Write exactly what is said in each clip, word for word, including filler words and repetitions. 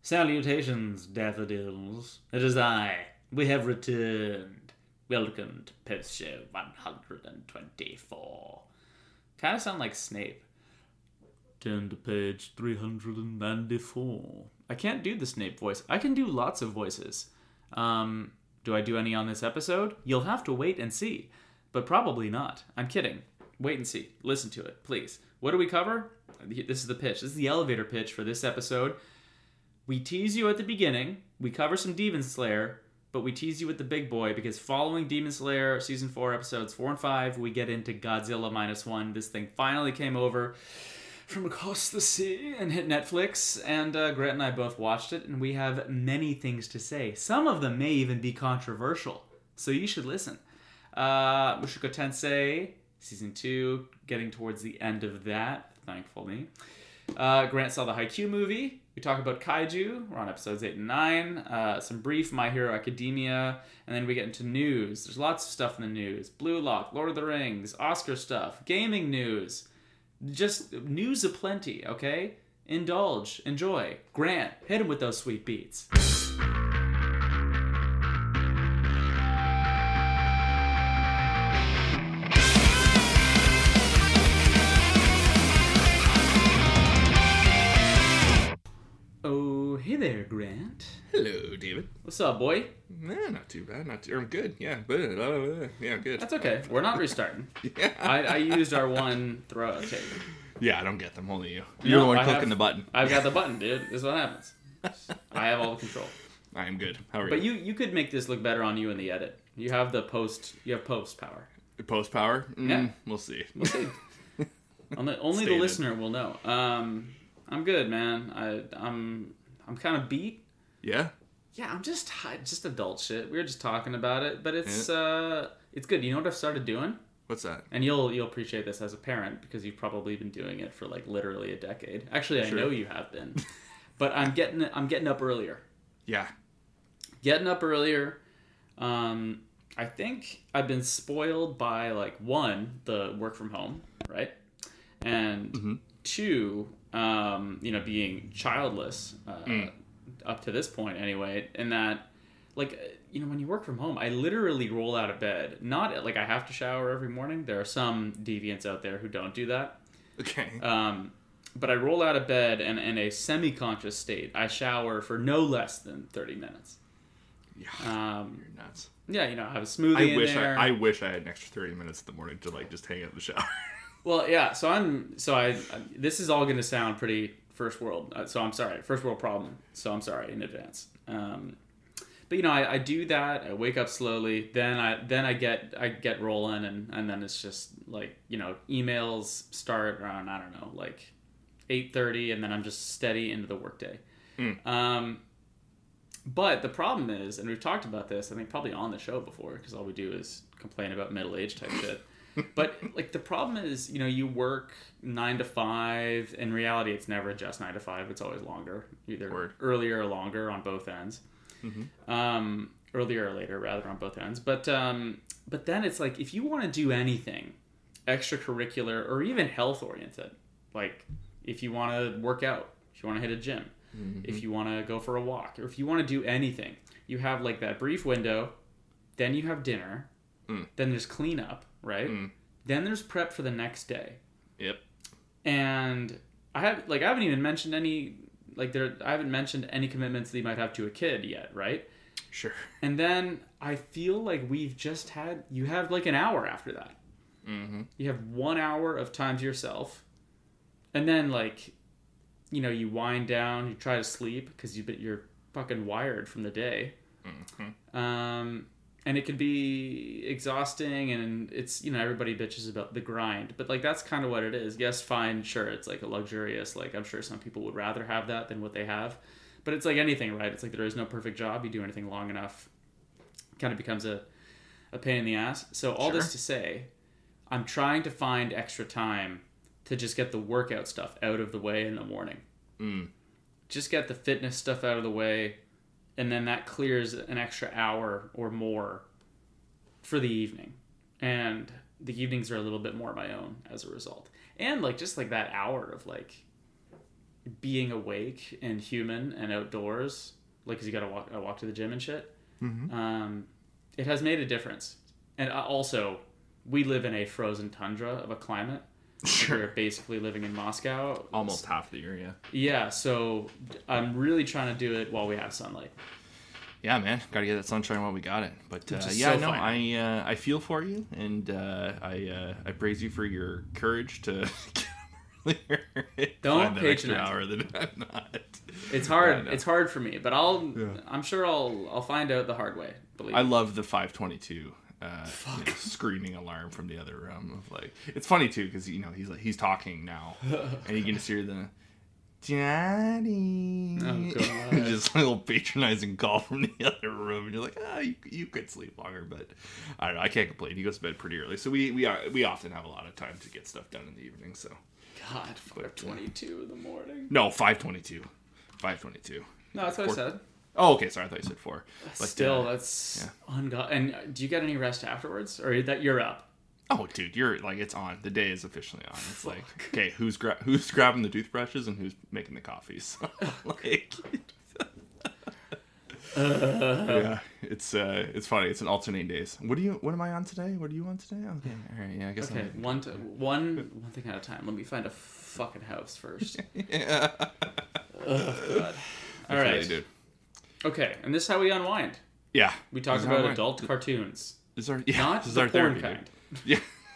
Salutations, daffodils. It is I. We have returned. Welcome to Post Show one hundred twenty-four. Kind of sound like Snape. Turn to page three hundred ninety-four. I can't do the Snape voice. I can do lots of voices. Um, do I do any on this episode? You'll have to wait and see. But probably not. I'm kidding. Wait and see. Listen to it, please. What do we cover? This is the pitch. This is the elevator pitch for this episode. We tease you at the beginning. We cover some Demon Slayer, but we tease you with the big boy because following Demon Slayer season four episodes four and five, we get into Godzilla minus one. This thing finally came over from across the sea and hit Netflix, and uh, Grant and I both watched it, and we have many things to say. Some of them may even be controversial, so you should listen. Uh, Mushoku Tensei season two, getting towards the end of that, thankfully. Uh, Grant saw the Haikyuu movie. We talk about kaiju. We're on episodes eight and nine. Uh, some brief My Hero Academia. And then we get into news. There's lots of stuff in the news. Blue Lock, Lord of the Rings, Oscar stuff, gaming news. Just news aplenty, okay? Indulge. Enjoy. Grant, hit him with those sweet beats. Oh, hey there, Grant. Hello, David. What's up, boy? Nah, not too bad. Not too. I'm good. Yeah, but uh, yeah, good. That's okay. We're not restarting. yeah. I, I used our one throw tape. Yeah, I don't get them. Only you. You're No, the one I clicking have- the button. I've got the button, dude. This is what happens. I have all the control. I am good. How are But you? you you could make this look better on you in the edit. You have the post. You have post power. Post power. Mm, Yeah. We'll see. We'll see. only only the Stated. listener will know. Um, I'm good, man. I I'm I'm kind of beat. Yeah. Yeah, I'm just just adult shit. We were just talking about it, but it's yeah. uh it's good. You know what I've started doing? What's that? And you'll you'll appreciate this as a parent because you've probably been doing it for like literally a decade. Actually, I Sure. know you have been. But I'm getting I'm getting up earlier. Yeah. Getting up earlier. Um, I think I've been spoiled by like one, the work from home, right? And Mm-hmm. two, um, you know, being childless uh, Mm. up to this point anyway, and that like you know when you work from home, I literally roll out of bed. Not like I have to shower every morning. There are some deviants out there who don't do that. Okay. Um, but I roll out of bed and in a semi-conscious state, I shower for no less than thirty minutes. Yeah. Um, You're nuts. yeah, you know, I have a smoothie I in wish there. I, I wish I had an extra thirty minutes in the morning to like just hang out in the shower. Well, yeah. So I'm. So I. This is all going to sound pretty first world. uh, So I'm sorry. First world problem. So I'm sorry in advance. Um, but you know, I, I do that. I wake up slowly. Then I then I get I get rolling, and, and then it's just like you know emails start around I don't know like eight thirty, and then I'm just steady into the workday. Mm. Um, but the problem is, and we've talked about this, I think probably on the show before, because all we do is complain about middle age type shit. But like the problem is, you know, you work nine to five. In reality, it's never just nine to five. It's always longer, either Word. earlier or longer on both ends. Mm-hmm. Um, earlier or later, rather, on both ends. But um, but then it's like if you want to do anything extracurricular or even health oriented, like if you want to work out, if you want to hit a gym, Mm-hmm. if you want to go for a walk, or if you want to do anything, you have like that brief window. Then you have dinner. Mm. Then there's cleanup, right? Mm. Then there's prep for the next day. Yep. And I have like I haven't even mentioned any like there I haven't mentioned any commitments that you might have to a kid yet, right? Sure. And then I feel like we've just had you have like an hour after that. Mm-hmm. You have one hour of time to yourself, and then like you know you wind down, you try to sleep because you you're fucking wired from the day. Mm-hmm. Um, and it can be exhausting, and it's, you know, everybody bitches about the grind, but like, that's kind of what it is. Yes, fine, sure, it's like a luxurious, like, I'm sure some people would rather have that than what they have, but it's like anything, right? It's like there is no perfect job. You do anything long enough, it kind of becomes a, a pain in the ass. So all Sure. this to say, I'm trying to find extra time to just get the workout stuff out of the way in the morning. Mm. Just get the fitness stuff out of the way, and then that clears an extra hour or more for the evening. And the evenings are a little bit more my own as a result. And like just like that hour of like being awake and human and outdoors, like, cause you gotta walk, I walk to the gym and shit. Mm-hmm. Um, it has made a difference. And also, we live in a frozen tundra of a climate. Sure. We're basically living in Moscow. Almost half the year, yeah. Yeah, so I'm really trying to do it while we have sunlight. Yeah, man, gotta get that sunshine while we got it. But uh, Which is yeah, so no, fine. I uh, I feel for you, and uh, I uh, I praise you for your courage to get up earlier. Don't Find that extra patronize hour that I'm not. It's hard. Yeah, no. It's hard for me, but I'll. Yeah. I'm sure I'll. I'll find out the hard way. Believe I me. love the five twenty-two uh, you know, screaming alarm from the other room. Of like, it's funny too because you know he's like he's talking now, and you can just hear the Daddy. Oh, God. Just a little patronizing call from the other room, and you're like, ah, you, you could sleep longer, but I don't know. I can't complain. He goes to bed pretty early, so we we are, we often have a lot of time to get stuff done in the evening. So God, five twenty-two in the morning. no, five twenty-two, five twenty-two. No, that's what Four- I said. Oh, okay. Sorry, I thought you said four. But, Still, uh, that's yeah. ungod. And do you get any rest afterwards, or that you're up? Oh, dude, you're like it's on. The day is officially on. It's like, okay, who's gra- who's grabbing the toothbrushes and who's making the coffees? like, yeah, it's uh, it's funny. It's an alternating days. What do you? What am I on today? What are you on today? Okay, all right, yeah, I guess. Okay, I'm... one, t- one, one thing at a time. Let me find a fucking house first. yeah. Oh God. All Okay, right. dude. Okay, and this is how we unwind. Yeah, We talk This is how about I- adult cartoons, This is our yeah. not this is the our porn therapy, kind. dude. Yeah.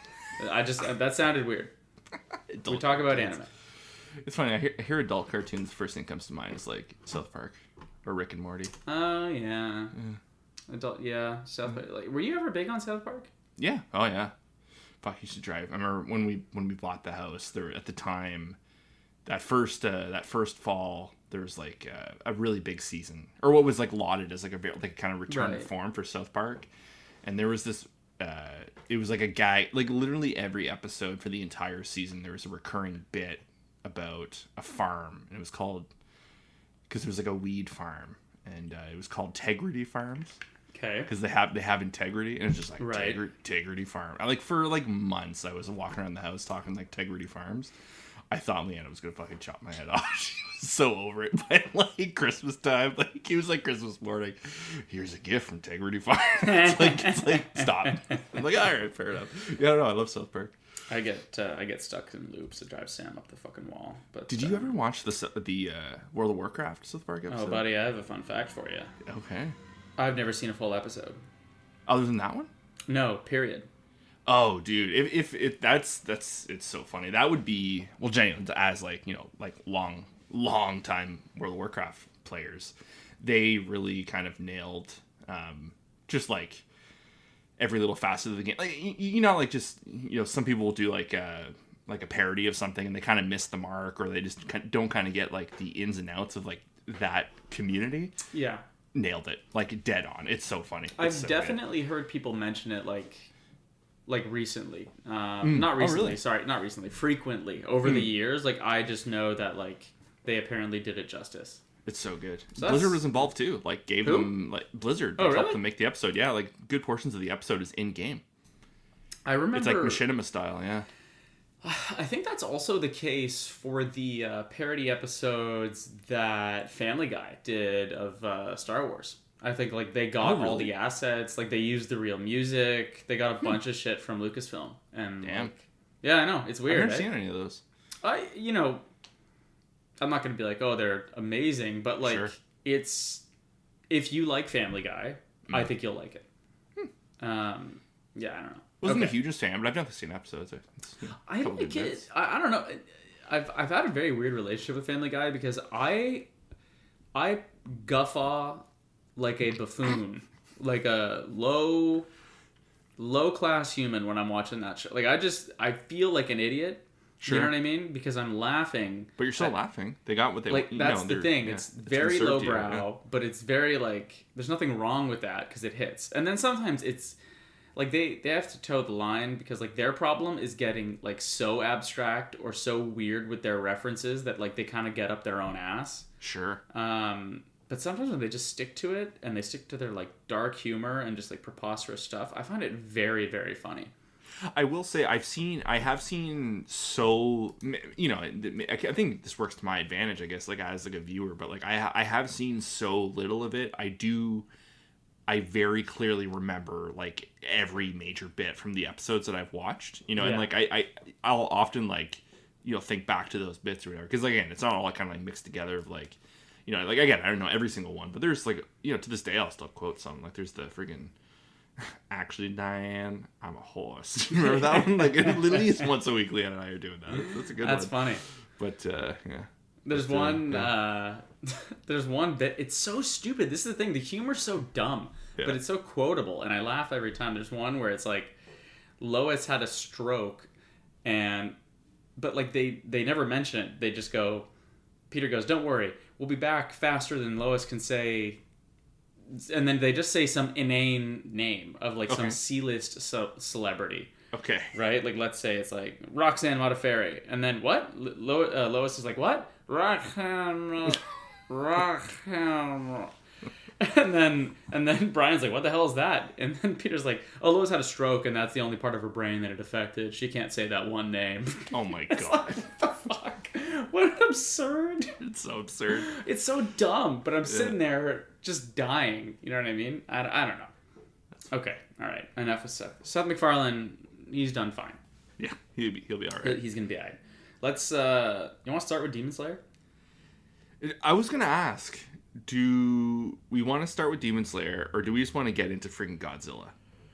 I just that sounded weird. We Adult talk about cartoons. anime. It's funny. I hear, I hear adult cartoons. The first thing that comes to mind is like South Park or Rick and Morty. Oh yeah. Adult, yeah. South Park. Like, were you ever big on South Park? Yeah. Oh yeah. Fuck, you should drive. I remember when we when we bought the house. There at the time, that first uh, that first fall, there was like uh, a really big season, or what was like lauded as like a very, like a kind of return to Right. form for South Park, and there was this. Uh, it was like a guy, like literally every episode for the entire season, there was a recurring bit about a farm, and it was called because it was like a weed farm, and uh, it was called Tegrity Farms. Okay. Because they have they have integrity, and it's just like Right. Tegri- Tegrity Farm. I, like for like months, I was walking around the house talking like Tegrity Farms. I thought Leanna was gonna fucking chop my head off. She was so over it by like Christmas time. Like it was like Christmas morning. Here's a gift from Tegrity Farm. it's like it's like stop. I'm like, all right, fair enough. Yeah, I don't know. I love South Park. I get uh, I get stuck in loops that drive Sam up the fucking wall. But Did you uh, ever watch the the uh, World of Warcraft South Park episode? Oh, buddy, I have a fun fact for you. Okay. I've never seen a full episode. Other than that one. No, period. Oh, dude! If if it that's that's it's so funny. That would be well, genuine as like you know like long long time World of Warcraft players. They really kind of nailed um, just like every little facet of the game. Like you, you know, like just you know, some people will do like a like a parody of something and they kind of miss the mark, or they just kind- don't kind of get like the ins and outs of like that community. Yeah. Nailed it, like dead on. It's so funny. It's I've so good. definitely heard people mention it like like recently. Um, not Oh, recently, really? sorry, not recently. Frequently over the years. Like I just know that like they apparently did it justice. It's so good. So Blizzard that's- was involved too. Like gave Who? them like Blizzard Oh, helped really? them make the episode. Yeah, like good portions of the episode is in game. I remember It's like machinima style. Yeah. I think that's also the case for the uh, parody episodes that Family Guy did of uh, Star Wars. I think like they got Oh, really? all the assets, like they used the real music. They got a bunch of shit from Lucasfilm, and Damn. like, yeah, I know it's weird. I've never eh? seen any of those. I you know, I'm not gonna be like, oh, they're amazing, but like Sure. it's if you like Family Guy, I Mm. think you'll like it. Um, yeah, I don't know. Wasn't Okay. the hugest fan, but I've never seen episodes. It's, you know, I couple like good it. bits. I, I don't know. I've I've had a very weird relationship with Family Guy because I I guffaw like a buffoon, like a low low class human when I'm watching that show. Like I just I feel like an idiot. Sure. You know what I mean? Because I'm laughing. But you're still at- laughing. They got what they like you that's know, the they're- thing. yeah, it's been very served to you, lowbrow, yeah. but it's very like there's nothing wrong with that because it hits. And then sometimes it's like they they have to toe the line because like their problem is getting like so abstract or so weird with their references that like they kind of get up their own ass. Sure. Um, but sometimes when they just stick to it and they stick to their like dark humor and just like preposterous stuff, I find it very very funny. I will say I've seen I have seen so you know I think this works to my advantage, I guess, like as like a viewer, but like I I have seen so little of it. I do I very clearly remember like every major bit from the episodes that I've watched, you know, Yeah. and like I, I I'll often like you know think back to those bits or whatever, because again it's not all kind of like mixed together of like, you know, like again I don't know every single one, but there's like, you know, to this day I'll still quote some, like there's the friggin' actually Diane, I'm a horse. Remember that one? Like at least once a week Leanne and I are doing that. That's a good That's one. funny. But uh yeah. There's But, uh, one. yeah. Uh, there's one bit. It's so stupid. This is the thing. The humor's so dumb, Yeah. but it's so quotable, and I laugh every time. There's one where it's like Lois had a stroke, and but like they they never mention it. They just go. Peter goes, "Don't worry, we'll be back faster than Lois can say." And then they just say some inane name of like some Okay. C-list so- celebrity. Okay. Right? Like, let's say it's like Roxanne Modafferi. And then what? Lo- uh, Lois is like, what? Roxanne. Roxanne. And then, and then Brian's like, what the hell is that? And then Peter's like, oh, Lois had a stroke, and that's the only part of her brain that it affected. She can't say that one name. Oh my It's god. like, what the fuck? What an absurd. It's so absurd. It's so dumb, but I'm sitting there just dying. You know what I mean? I, I don't know. Okay, all right. Enough of Seth. Seth MacFarlane, he's done fine. Yeah, he'll be he'll be all He- right. He's gonna be alright. Let's. uh You want to start with Demon Slayer? I was gonna ask, do we want to start with Demon Slayer, or do we just want to get into freaking Godzilla?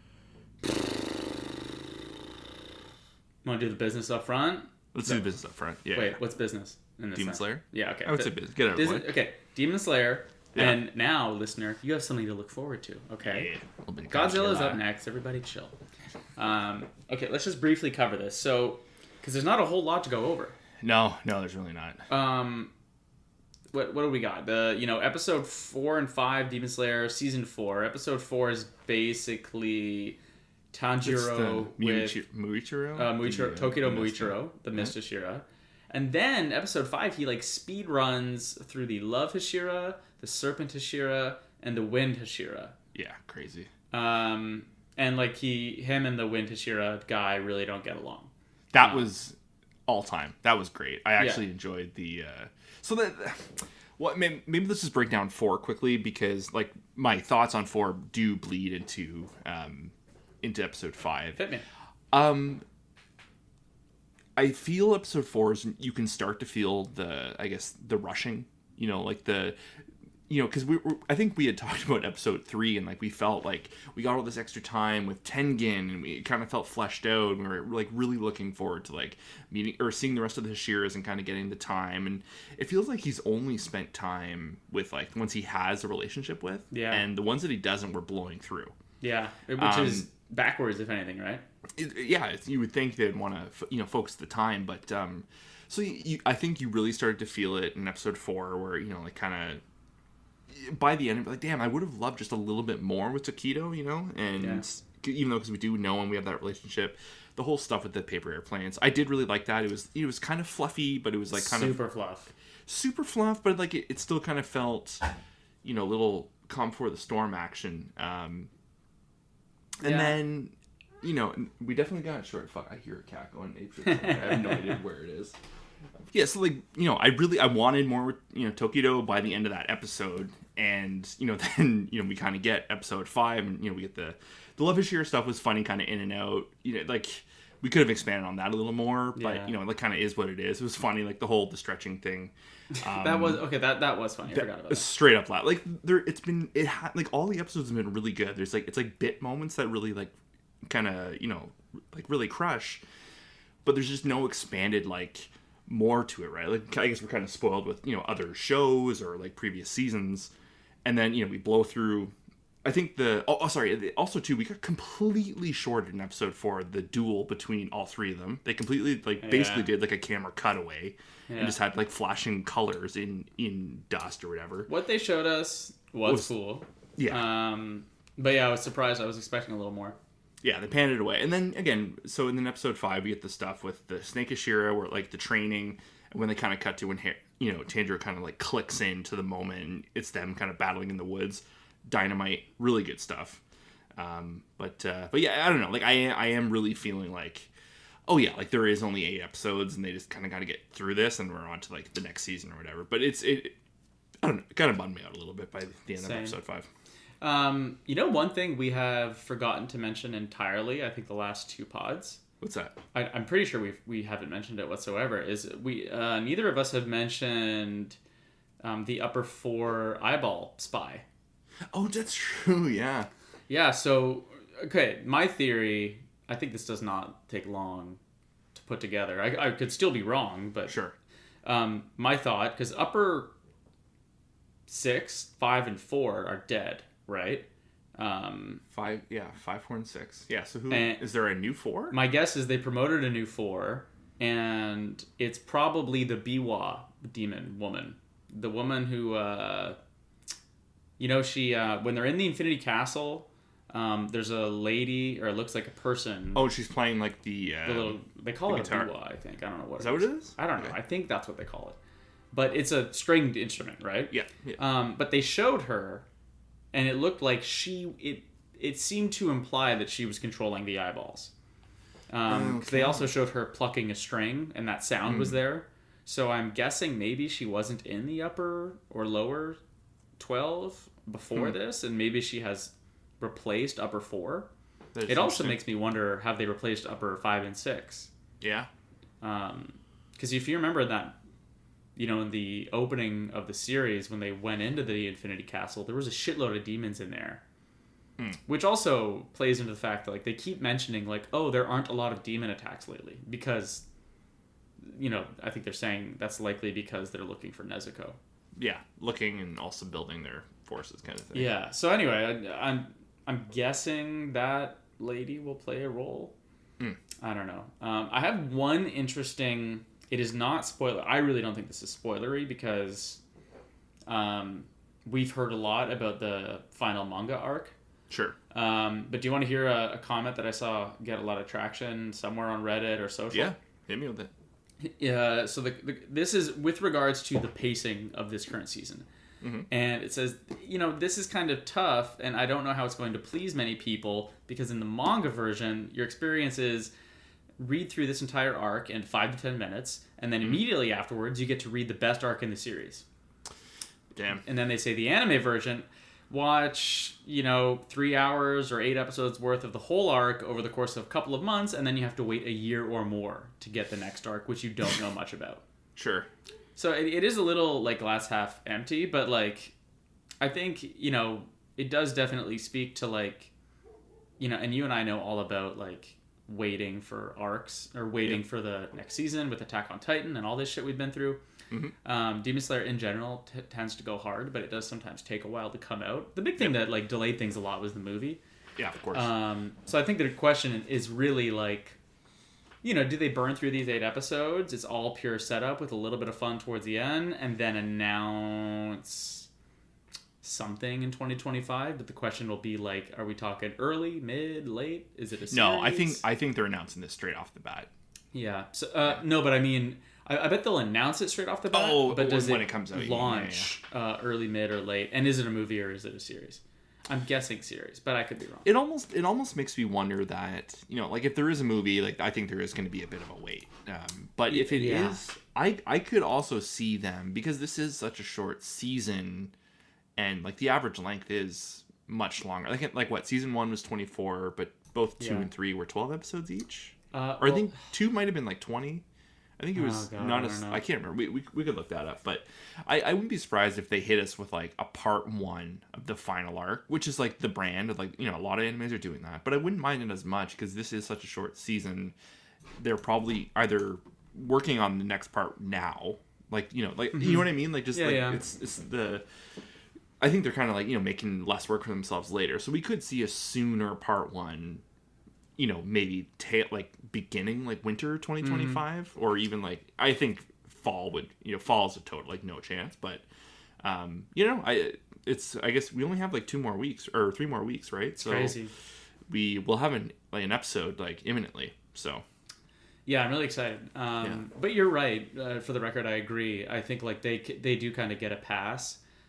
Want to do the business up front? Let's No. do the business up front. Yeah. Wait, yeah. what's business in this? Demon sense? Slayer? Yeah. Okay. I would Di- say business. Get it out of the Disney- way. Okay, Demon Slayer, Yeah. and now, listener, you have something to look forward to. Okay. Yeah, a little bit of Godzilla's Godzilla. up next. Everybody chill. Um, okay, let's just briefly cover this. So, because there's not a whole lot to go over. No, no, there's really not. Um, what what do we got? The you know episode four and five, Demon Slayer season four. Episode four is basically Tanjiro with Muichi- Muichiro? uh, Muichiro, The, uh, Tokido the Mist- Muichiro, the Mist Hashira. And then episode five, he like speed runs through the Love Hashira, the Serpent Hashira, and the Wind Hashira. Yeah, crazy. Um, and like he, him and the Wind Hashira guy really don't get along. That Um, was all time. That was great. I actually enjoyed the. Uh, so that, what maybe, maybe let's just break down four quickly, because like my thoughts on four do bleed into um, into episode five. Hit me. Um, I feel episode four is you can start to feel the I guess the rushing. You know, like the. You know, because we, were, I think we had talked about episode three, and like we felt like we got all this extra time with Tengen, and we kind of felt fleshed out, and we were like really looking forward to like meeting or seeing the rest of the Hashiras and kind of getting the time. And it feels like he's only spent time with like the ones he has a relationship with, Yeah. and the ones that he doesn't, we're blowing through. Yeah, which Um, is backwards, if anything, right? It, yeah, it's, you would think they'd want to you know focus the time, but um, so you, you, I think you really started to feel it in episode four, where you know like kind of. By the end, like, damn, I would have loved just a little bit more with Takedo, you know? And Yeah. even though, because we do know and we have that relationship, the whole stuff with the paper airplanes, I did really like that. It was it was kind of fluffy, but it was like kind Super of fluff. super fluff, but like it, it still kind of felt, you know, little calm before the storm action. Um, and Yeah. then, you know, we definitely got short. Fuck, I hear a cat going ape shit. I have no idea where it is. Yeah, so like, you know, I really I wanted more with, you know, Tokido by the end of that episode, and you know then you know we kind of get episode five, and you know we get the the Love Hashira stuff was funny, kind of in and out. You know, like we could have expanded on that a little more, but Yeah. you know, it like kind of is what it is. It was funny, like the whole the stretching thing. Um, That was okay. That that was funny. I forgot about that. straight up laugh. Like there, it's been it ha- like all the episodes have been really good. There's like it's like bit moments that really like kind of you know like really crush, but there's just no expanded like more to it, right? Like I guess we're kind of spoiled with you know other shows or like previous seasons, and then you know we blow through. I think the oh, oh sorry also too we got completely shorted in episode four the duel between all three of them. They completely like basically Yeah. did like a camera cutaway Yeah. and just had like flashing colors in in dust or whatever. What they showed us was, Was- cool. Yeah. Um, but yeah, I was surprised. I was expecting a little more. Yeah, they panned it away. And then again, so in then episode five, we get the stuff with the Snake Ashira, where like the training, and when they kind of cut to when Ha- you know Tanjiro kind of like clicks into the moment, and it's them kind of battling in the woods. Dynamite, really good stuff. Um, but uh, but yeah, I don't know. Like I I am really feeling like, oh yeah, like there is only eight episodes, and they just kind of got to get through this, and we're on to like the next season or whatever. But it's it, I don't know, it kind of bummed me out a little bit by the end Same. of episode five. Um, you know, one thing we have forgotten to mention entirely, I think the last two pods. What's that? I, I'm pretty sure we we haven't mentioned it whatsoever. Is we uh, neither of us have mentioned um, the upper four eyeball spy. Oh, that's true. Yeah. Yeah. So okay, my theory. I think this does not take long to put together. I, I could still be wrong, but Sure. Um, my thought, because upper six, five, and four are dead, right? Um, Five, yeah, five, four, and six. Yeah. So who And- is there a new four? my guess is they promoted a new four, and it's probably the Biwa demon woman, the woman who, uh, you know, she uh, when they're in the Infinity Castle, um, there's a lady, or it looks like a person. Oh, she's playing like the. Uh, the little they call the it a guitar. Biwa, I think. I don't know what. Is that what it is? I don't know. Okay. I think that's what they call it, but it's a stringed instrument, right? Yeah. Yeah. Um, but they showed her, and it looked like she it it seemed to imply that she was controlling the eyeballs. Um, 'cause they Okay. also showed her plucking a string, and that sound was Mm. there. So I'm guessing maybe she wasn't in the upper or lower twelve before Hmm. this, and maybe she has replaced upper four. That is It also interesting. makes me wonder, have they replaced upper five and six? Yeah. Because if you remember that, you know, in the opening of the series, when they went into the Infinity Castle, there was a shitload of demons in there. Hmm. Which also plays into the fact that, like, they keep mentioning, like, oh, there aren't a lot of demon attacks lately. Because, you know, I think they're saying that's likely because they're looking for Nezuko. Yeah. Looking and also building their forces, kind of thing. Yeah. So anyway, I, I'm I'm guessing that lady will play a role. Mm. I don't know. Um, I have one interesting. It is not spoiler. I really don't think this is spoilery because um, we've heard a lot about the final manga arc. Sure. Um, but do you want to hear a, a comment that I saw get a lot of traction somewhere on Reddit or social? Yeah. Hit me with it. Yeah, so the, the this is with regards to the pacing of this current season. Mm-hmm. And it says, you know, this is kind of tough, and I don't know how it's going to please many people, because in the manga version, your experience is read through this entire arc in five to ten minutes, and then Mm-hmm. immediately afterwards, you get to read the best arc in the series. Damn. And then they say the anime version, watch, you know, three hours or eight episodes worth of the whole arc over the course of a couple of months, and then you have to wait a year or more to get the next arc, which you don't know much about. Sure. So it, it is a little like glass half empty, but like I think, you know, it does definitely speak to like, you know, and you and I know all about like waiting for arcs or waiting Yeah. for the next season with Attack on Titan and all this shit we've been through. Mm-hmm. Um, Demon Slayer in general t- tends to go hard, but it does sometimes take a while to come out. The big thing that like delayed things a lot was the movie. Yeah, of course. Um, so I think the question is really like, you know, do they burn through these eight episodes? It's all pure setup with a little bit of fun towards the end, and then announce something in twenty twenty-five. But the question will be like, are we talking early, mid, late? Is it a series? no, I think I think they're announcing this straight off the bat. yeah. So uh, no, but I mean, I, I bet they'll announce it straight off the bat. Oh, but does when it, it comes out, yeah, launch Uh, early, mid, or late? And is it a movie or is it a series? I'm guessing series, but I could be wrong. It almost it almost makes me wonder that, you know, like if there is a movie, like I think there is going to be a bit of a wait. Um, but if it is, Yeah. I I could also see them, because this is such a short season, and like the average length is much longer. Like like what season one was twenty-four, but both two Yeah. and three were twelve episodes each. Uh, Or I well, think two might have been like twenty. I think it was Oh, God, not I as don't know. I can't remember. We, we, we could look that up, but I, I wouldn't be surprised if they hit us with like a part one of the final arc, which is like the brand of like, you know, a lot of animes are doing that. But I wouldn't mind it as much because this is such a short season. They're probably either working on the next part now, like, you know, like you know what I mean, like just Yeah, like yeah. it's it's the. I think they're kind of like, you know, making less work for themselves later, so we could see a sooner part one. You know, maybe ta- like beginning like winter twenty twenty-five, Mm-hmm. or even like I think fall would, you know, fall is a total like no chance, but um you know, I it's I guess we only have like two more weeks or three more weeks, right? So crazy. we will have an like an episode like imminently. So Yeah, I'm really excited. Um, Yeah. But you're right. Uh, for the record, I agree. I think like they they do kind of get a pass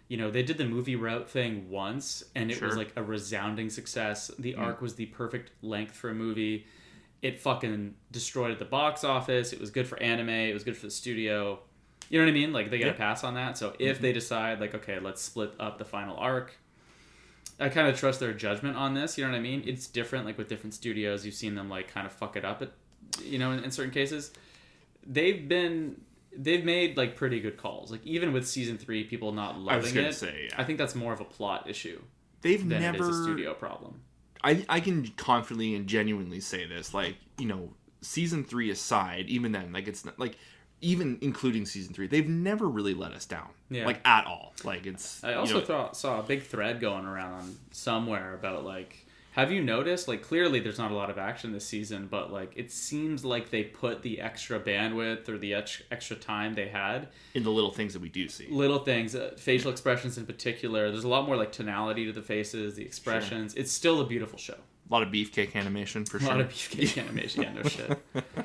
you know, they did the movie route thing once, and it Sure. was like a resounding success. The arc was the perfect length for a movie. It fucking destroyed at the box office. It was good for anime. It was good for the studio. You know what I mean? Like, they got to Yeah. pass on that. So if they decide, like, okay, let's split up the final arc, I kind of trust their judgment on this. You know what I mean? It's different, like, with different studios. You've seen them, like, kind of fuck it up, at, you know, in, in certain cases. They've been... They've made, like, pretty good calls. Like, even with season three, people not loving I was gonna it. say, yeah. I think that's more of a plot issue They've than never. it is a studio problem. I I can confidently and genuinely say this. Like, you know, season three aside, even then, like, it's not like, even including season three, they've never really let us down. Yeah. Like, at all. Like, it's. I you also know, thought, saw a big thread going around somewhere about, like, have you noticed, like, clearly there's not a lot of action this season, but, like, it seems like they put the extra bandwidth or the ex- extra time they had. in the little things that we do see. Little things, uh, facial expressions in particular. There's a lot more, like, tonality to the faces, the expressions. It's still a beautiful show. A lot of beefcake animation for A sure. lot of beefcake animation. Yeah, no shit.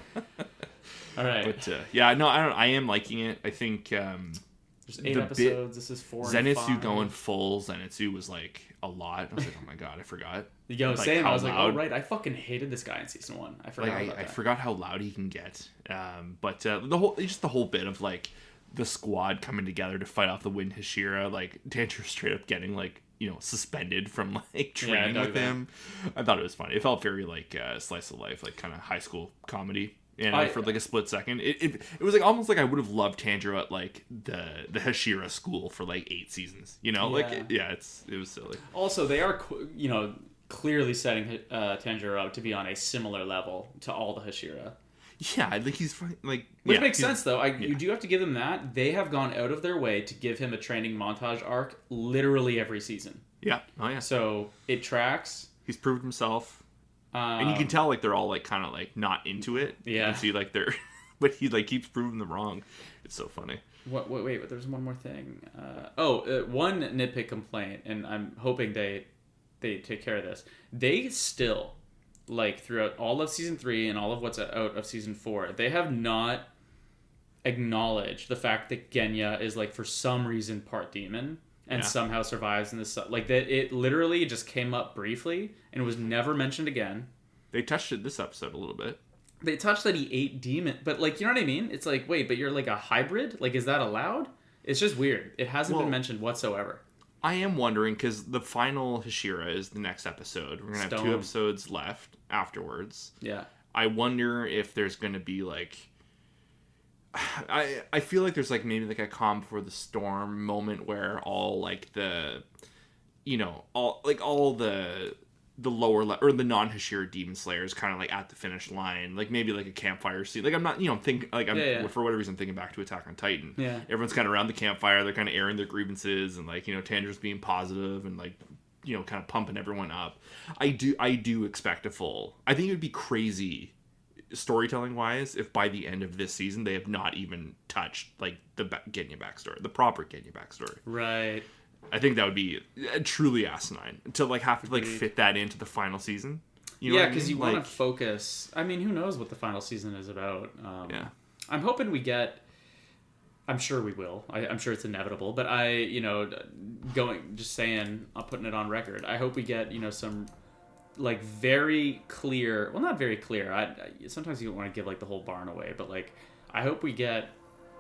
All right. But uh, yeah, no, I don't. I am liking it. I think um, There's eight the episodes. This is four and Zenitsu five. going full Zenitsu was like a lot. I was like, oh my god, I forgot. Yo, like, same. I how was like, loud- oh, right. I fucking hated this guy in season one. I forgot Like I, about I that. forgot how loud he can get. Um, but uh, the whole just the whole bit of like the squad coming together to fight off the Wind Hashira, like Tanjiro straight up getting like you know suspended from like training dug with that. him. I thought it was funny. It felt very like uh, slice of life, like kind of high school comedy. And I- for like a split second, it, it it was like almost like I would have loved Tanjiro at like the the Hashira school for like eight seasons. You know, like Yeah. it, yeah, it's it was silly. Also, they are, qu- you know, clearly setting uh, Tanjiro up to be on a similar level to all the Hashira. Yeah, like he's fine- like Which yeah, makes he's- sense, though. I, You do have to give them that. They have gone out of their way to give him a training montage arc literally every season. Yeah, oh yeah, So it tracks. he's proved himself. Um, And you can tell like they're all like kind of like not into it. Yeah. You can see like they're, but he like keeps proving them wrong. It's so funny. What, wait, wait, there's one more thing. Uh, oh, uh, one nitpick complaint, and I'm hoping they they take care of this. They still, like, throughout all of season three and all of what's out of season four, they have not acknowledged the fact that Genya is, like, for some reason part demon and Yeah. somehow survives in this. Like, that it literally just came up briefly and was never mentioned again. They touched it this episode a little bit. They touched that he ate demon, but, like, you know what I mean? It's like, wait, but you're like a hybrid? Like, is that allowed? It's just weird. It hasn't Well, been mentioned whatsoever. I am wondering because the final Hashira is the next episode. We're gonna have two Stone. episodes left afterwards. Yeah. I wonder if there's gonna be like. I I feel like there's like maybe like a calm before the storm moment where all like the, you know, all like all the the lower le- or the non Hashira demon slayers kind of like at the finish line, like maybe like a campfire scene. Like I'm not, you know, I'm thinking like I'm Yeah, yeah. for whatever reason thinking back to Attack on Titan. Yeah. Everyone's kind of around the campfire. They're kind of airing their grievances and like you know Tanjiro's being positive and like you know kind of pumping everyone up. I do I do expect a full. I think it would be crazy storytelling wise if by the end of this season they have not even touched like the ba- Genya backstory, the proper Genya backstory. Right. I think that would be uh, truly asinine to like have to like Agreed. fit that into the final season. You know Yeah, what I because mean? you want Like, to focus. I mean, who knows what the final season is about? Um, Yeah. I'm hoping we get. I'm sure we will. I, I'm sure it's inevitable. But I, you know, going just saying, I'm putting it on record. I hope we get you know some like very clear. Well, not very clear. I, I sometimes you don't want to give like the whole barn away, but like I hope we get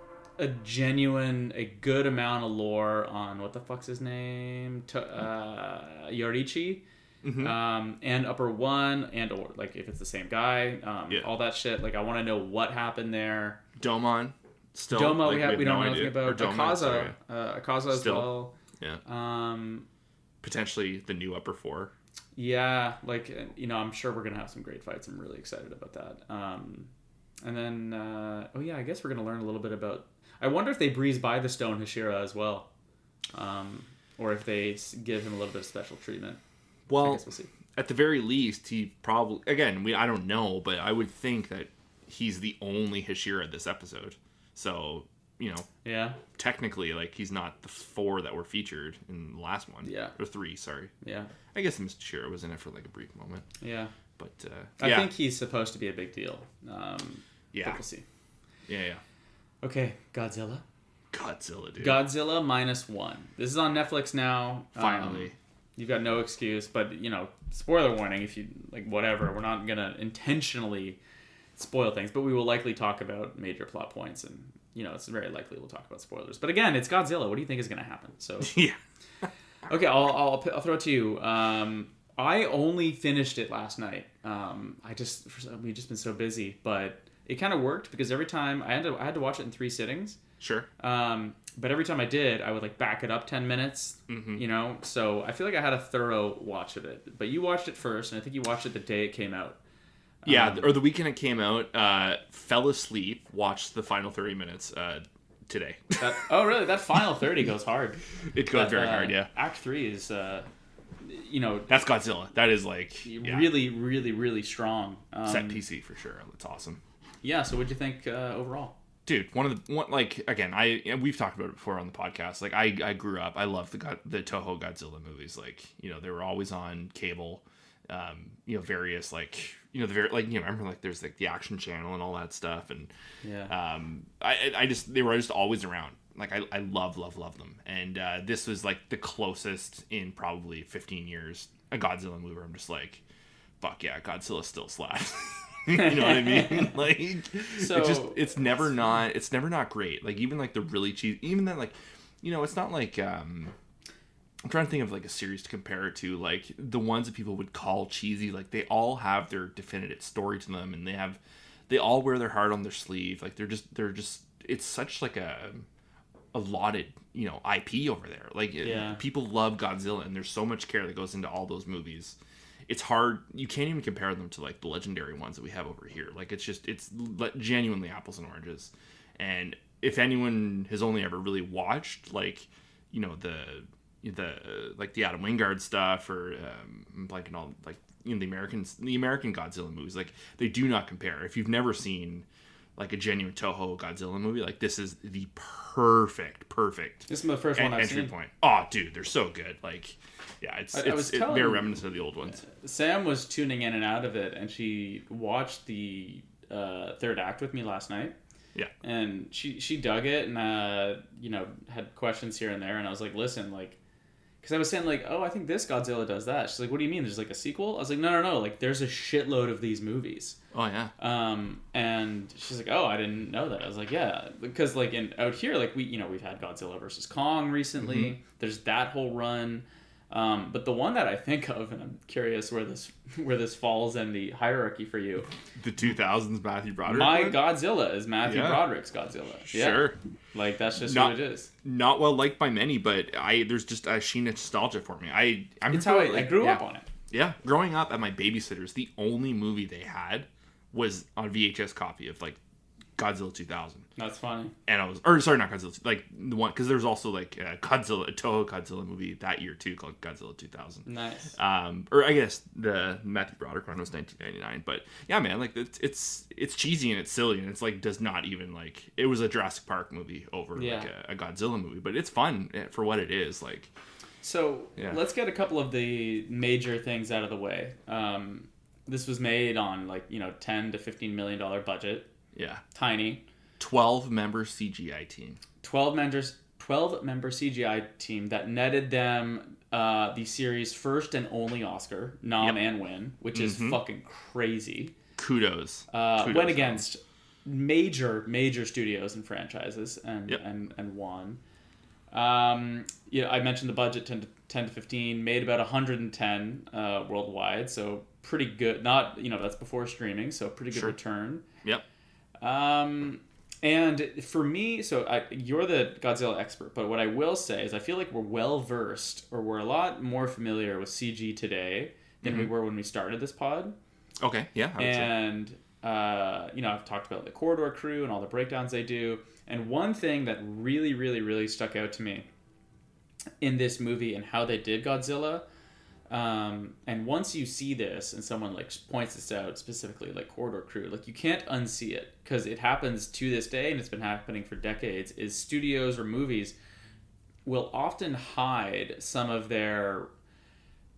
a genuine, a good amount of lore on what the fuck's his name, to, uh, Yorichi, Mhm. um, and Upper One, and or like if it's the same guy, um, Yeah. all that shit. Like I want to know what happened there. Domon still. Doma, like, we have we don't no know idea. anything about. Or Doma, sorry. Akaza, uh, Akaza as Still. well. Yeah. Um, Potentially the new upper four. yeah, like uh, you know, I'm sure we're gonna have some great fights. I'm really excited about that. Um, and then, uh, oh yeah, I guess we're gonna learn a little bit about. I wonder if they breeze by the Stone Hashira as well, um, or if they s- give him a little bit of special treatment. I Well, guess we'll see. at the very least, he probably again we I don't know, but I would think that he's the only Hashira this episode. So you know, Yeah, technically, like he's not the four that were featured in the last one. Yeah. or three. Sorry. yeah, I guess Mister Shira was in it for like a brief moment, yeah. but uh, I yeah, think he's supposed to be a big deal. Um, Yeah. but we'll see. yeah, yeah. Okay, Godzilla. Godzilla, dude. Godzilla minus one. This is on Netflix now. Finally. Um, you've got no excuse, but, you know, spoiler warning if you, like, whatever. We're not going to intentionally spoil things, but we will likely talk about major plot points, and, you know, it's very likely we'll talk about spoilers. But again, it's Godzilla. What do you think is going to happen? So Yeah. Okay, I'll, I'll, I'll throw it to you. Um, I only finished it last night. Um, I just, we've just been so busy, but it kind of worked because every time I had to, I had to watch it in three sittings. Sure. Um, but every time I did, I would like back it up ten minutes, Mm-hmm. you know? So I feel like I had a thorough watch of it. But you watched it first, and I think you watched it the day it came out. Yeah, Um, or the weekend it came out, uh, fell asleep, watched the final thirty minutes uh, today. That, oh, really? That final thirty goes hard. It goes That, very uh, hard, yeah. Act three is, uh, you know, That's Godzilla. That is like yeah, really, really, really strong. Um, set P C for sure. That's awesome. Yeah, so what'd you think uh, overall? Dude, one of the one like again, I and we've talked about it before on the podcast. Like I, I grew up, I loved the God, the Toho Godzilla movies. Like you know, they were always on cable. Um, you know, various like you know the very like you know remember like there's like the Action Channel and all that stuff, and Yeah. um, I I just they were just always around. Like I, I love love love them, and uh, this was like the closest in probably fifteen years a Godzilla movie where I'm just like, fuck yeah, Godzilla still slaps. You know what I mean? Like, So- it just it's never not it's never not great. Like even like the really cheesy, even then like, you know, it's not like um, I'm trying to think of like a series to compare it to. Like the ones that people would call cheesy, like they all have their definitive story to them, and they have they all wear their heart on their sleeve. Like they're just they're just it's such like a allotted you know I P over there. Like Yeah. people love Godzilla, and there's so much care that goes into all those movies. It's hard. You can't even compare them to like the legendary ones that we have over here. Like it's just it's le- genuinely apples and oranges. And if anyone has only ever really watched like you know the the like the Adam Wingard stuff or um, I'm blanking all like you know the Americans the American Godzilla movies, like they do not compare. If you've never seen like a genuine Toho Godzilla movie, like this is the perfect perfect This is the first one en- I've entry seen. point. Oh, dude, they're so good. Like, yeah, it's I- I it's, was it's telling- very reminiscent of the old ones. Sam was tuning in and out of it, and she watched the uh, third act with me last night. Yeah. And she she dug it, and uh, you know had questions here and there, and I was like, listen, like, because I was saying like, oh, I think this Godzilla does that. She's like, what do you mean? There's like a sequel? I was like, no, no, no. Like, there's a shitload of these movies. Oh yeah. Um, and she's like, oh, I didn't know that. I was like, yeah, because like in out here, like we, you know, we've had Godzilla versus Kong recently. Mm-hmm. There's that whole run. Um, but the one that I think of, and I'm curious where this where this falls in the hierarchy for you. The two thousands Matthew Broderick. My one? Godzilla is Matthew Yeah. Broderick's Godzilla. Yeah. Sure. Like that's just Not- what it is. Not well liked by many, but I there's just a sheen of nostalgia for me. I I It's how I, remember, I like, grew yeah. up on it. Yeah, growing up at my babysitter's, the only movie they had was on V H S copy of like Godzilla two thousand. That's funny. And I was, or sorry, not Godzilla, like the one, because there was also like a Godzilla, a Toho Godzilla movie that year too called Godzilla two thousand. Nice. Um, or I guess the Matthew Broderick one was nineteen ninety-nine. But yeah, man, like it's it's it's cheesy and it's silly and it's like does not even like it was a Jurassic Park movie over Yeah. like a, a Godzilla movie, but it's fun for what it is. Like So Yeah. let's get a couple of the major things out of the way. Um, this was made on like you know ten to fifteen million dollar budget, yeah, tiny. twelve member C G I team. twelve members, twelve member C G I team that netted them uh, the series' first and only Oscar nom Yep. and win, which is Mhm. fucking crazy. Kudos. Uh, Kudos went to against major major studios and franchises and Yep. and and won. Um, yeah, I mentioned the budget ten to, ten to fifteen, made about one hundred ten uh, worldwide, so pretty good. Not you know that's before streaming, so pretty good Sure. return. Yep. Um, and for me, so I, you're the Godzilla expert, but what I will say is I feel like we're well versed, or we're a lot more familiar with C G today than we Mhm. were when we started this pod. Okay. Yeah. I would say. And uh, you know, I've talked about the Corridor Crew and all the breakdowns they do. And one thing that really, really, really stuck out to me in this movie and how they did Godzilla. Um, and once you see this and someone like points this out specifically, like Corridor Crew, like you can't unsee it because it happens to this day and it's been happening for decades. Is studios or movies will often hide some of their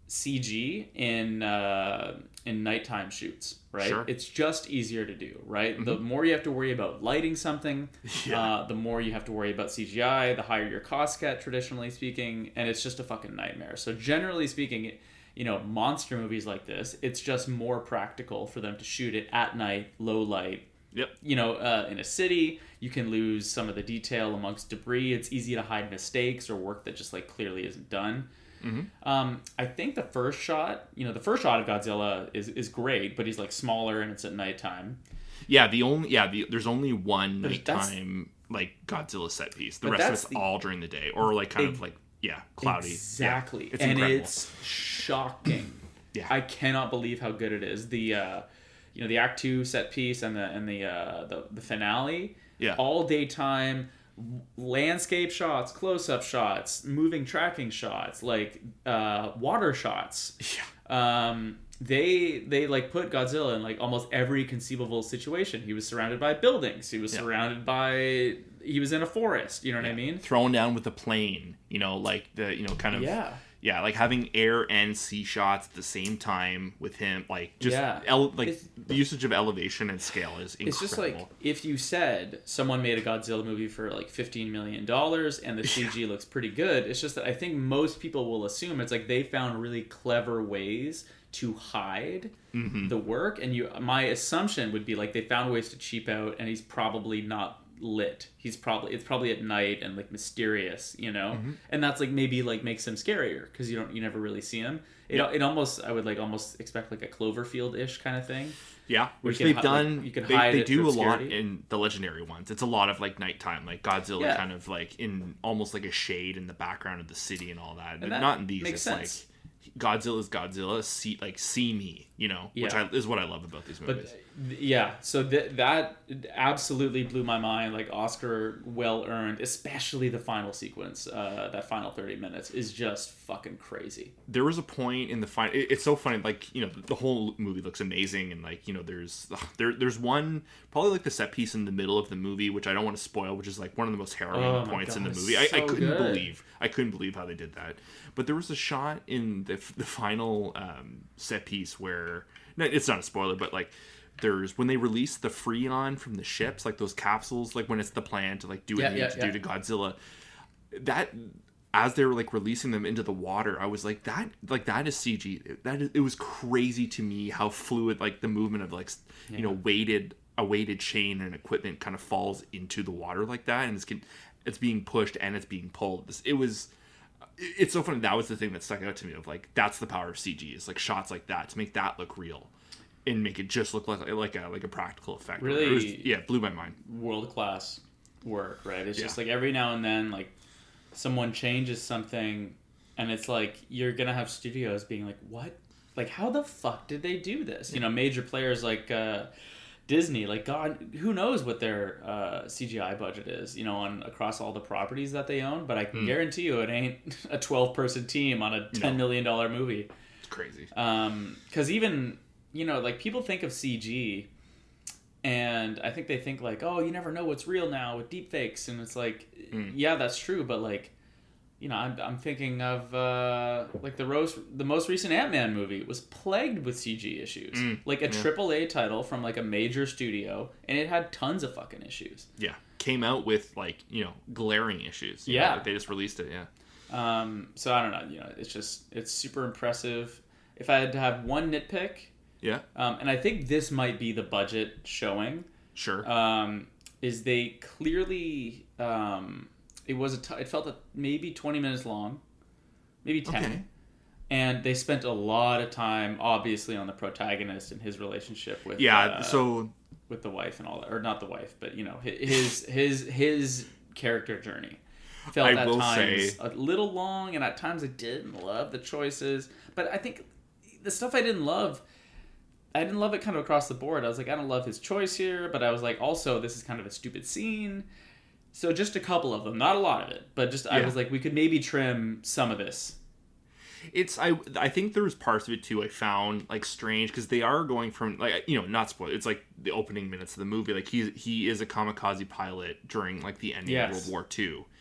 C G in uh, in nighttime shoots, right? Sure. It's just easier to do, right? Mm-hmm. The more you have to worry about lighting something, Yeah. uh, the more you have to worry about C G I, the higher your costs get, traditionally speaking, and it's just a fucking nightmare. So generally speaking, it, you know, monster movies like this, it's just more practical for them to shoot it at night, low light. Yep. You know, uh, in a city, you can lose some of the detail amongst debris. It's easy to hide mistakes or work that just like clearly isn't done. Mm-hmm. Um, I think the first shot, you know, the first shot of Godzilla is, is great, but he's like smaller and it's at nighttime. Yeah, the only yeah, the, there's only one But that's- nighttime like Godzilla set piece. The But rest of that's it's the- all during the day or like kind Ex- of like yeah, cloudy. Exactly. Yeah, it's and incredible. it's shocking. Yeah. I cannot believe how good it is. The uh, you know, the act two set piece and the and the uh, the, the finale. Yeah. All daytime landscape shots, close up shots, moving tracking shots, like uh, water shots. Yeah. Um, they they like put Godzilla in like almost every conceivable situation. He was surrounded by buildings. He was Yeah. surrounded by. He was in a forest. You know what I mean? Thrown down with a plane, you know, like the you know kind of Yeah. yeah, like having air and sea shots at the same time with him, like just Yeah. ele- like It's- the usage of elevation and scale is incredible. It's just like if you said someone made a Godzilla movie for like fifteen million dollars and the C G looks pretty good. It's just that I think most people will assume it's like they found really clever ways to hide Mm-hmm. the work, and you. My assumption would be like they found ways to cheap out, and he's probably not lit. He's probably it's probably at night and like mysterious, you know, Mm-hmm. and that's like maybe like makes him scarier because you don't you never really see him. It, Yeah. it almost I would like almost expect like a Cloverfield ish kind of thing. Yeah, which can they've hi- done. like, you can they hide they it do for a lot obscurity. in the legendary ones. It's a lot of like nighttime, like Godzilla, Yeah. kind of like in almost like a shade in the background of the city and all that. But that not in these. makes It's sense. like Godzilla's Godzilla. See, like see me, you know, which Yeah. I, is what I love about these But movies. th- yeah, so th- that absolutely blew my mind. Like Oscar well earned, especially the final sequence. Uh, that final thirty minutes is just fucking crazy. There was a point in the final. It, it's so funny. Like you know, the whole movie looks amazing, and like you know, there's there there's one probably like the set piece in the middle of the movie, which I don't want to spoil, which is like one of the most harrowing Oh my points in God, the it's movie. I, I so couldn't good. believe I couldn't believe how they did that. But there was a shot in the the final um, set piece where no, it's not a spoiler, but like. There's when they release the Freon from the ships, like those capsules, like when it's the plan to like do what Yeah, they need yeah, to yeah. do to Godzilla. That as they were like releasing them into the water, I was like, that like that is C G. That is, it was crazy to me how fluid like the movement of like s- you know weighted a weighted chain and equipment kind of falls into the water like that, and it's can, it's being pushed and it's being pulled. This it was. it- It's so funny. That was the thing that stuck out to me of like that's the power of C G is like shots like that to make that look real. And make it just look like like a like a practical effect. Really- It was, yeah, blew my mind. World class work, right? It's just Yeah. like every now and then, like someone changes something, and it's like you're gonna have studios being like, "What? Like, how the fuck did they do this?" You know, major players like uh, Disney, like God, who knows what their uh, C G I budget is? You know, on across all the properties that they own. But I can guarantee you, it ain't a twelve person team on a ten million dollar movie. It's crazy. Um, because even you know, like people think of C G, and I think they think like, oh, you never know what's real now with deepfakes, and it's like, Mm. yeah, that's true, but like, you know, I'm I'm thinking of uh, like the rose the most recent Ant-Man movie was plagued with C G issues, Mm, like a yeah. triple A title from like a major studio, and it had tons of fucking issues. Yeah, came out with like you know glaring issues. you know, Yeah. like, they just released it. Yeah, Um, so I don't know, you know, it's just it's super impressive. If I had to have one nitpick. yeah, Um, and I think this might be the budget showing. sure. Um, is they clearly um, it was a t- it felt maybe twenty minutes long, maybe ten, Okay. and they spent a lot of time obviously on the protagonist and his relationship with yeah, uh, so with the wife and all that, or not the wife, but you know hi- his his his character journey. Felt I at will times say- a little long, and at times I didn't love the choices. But I think the stuff I didn't love. I didn't love it kind of across the board. I was like, I don't love his choice here, but I was like, also, this is kind of a stupid scene. So just a couple of them, not a lot of it, but just I Yeah. was like, we could maybe trim some of this. it's I I think there was parts of it too I found like strange because they are going from like you know not spoil it's like the opening minutes of the movie like he he is a kamikaze pilot during like the ending Yes. of World War Two,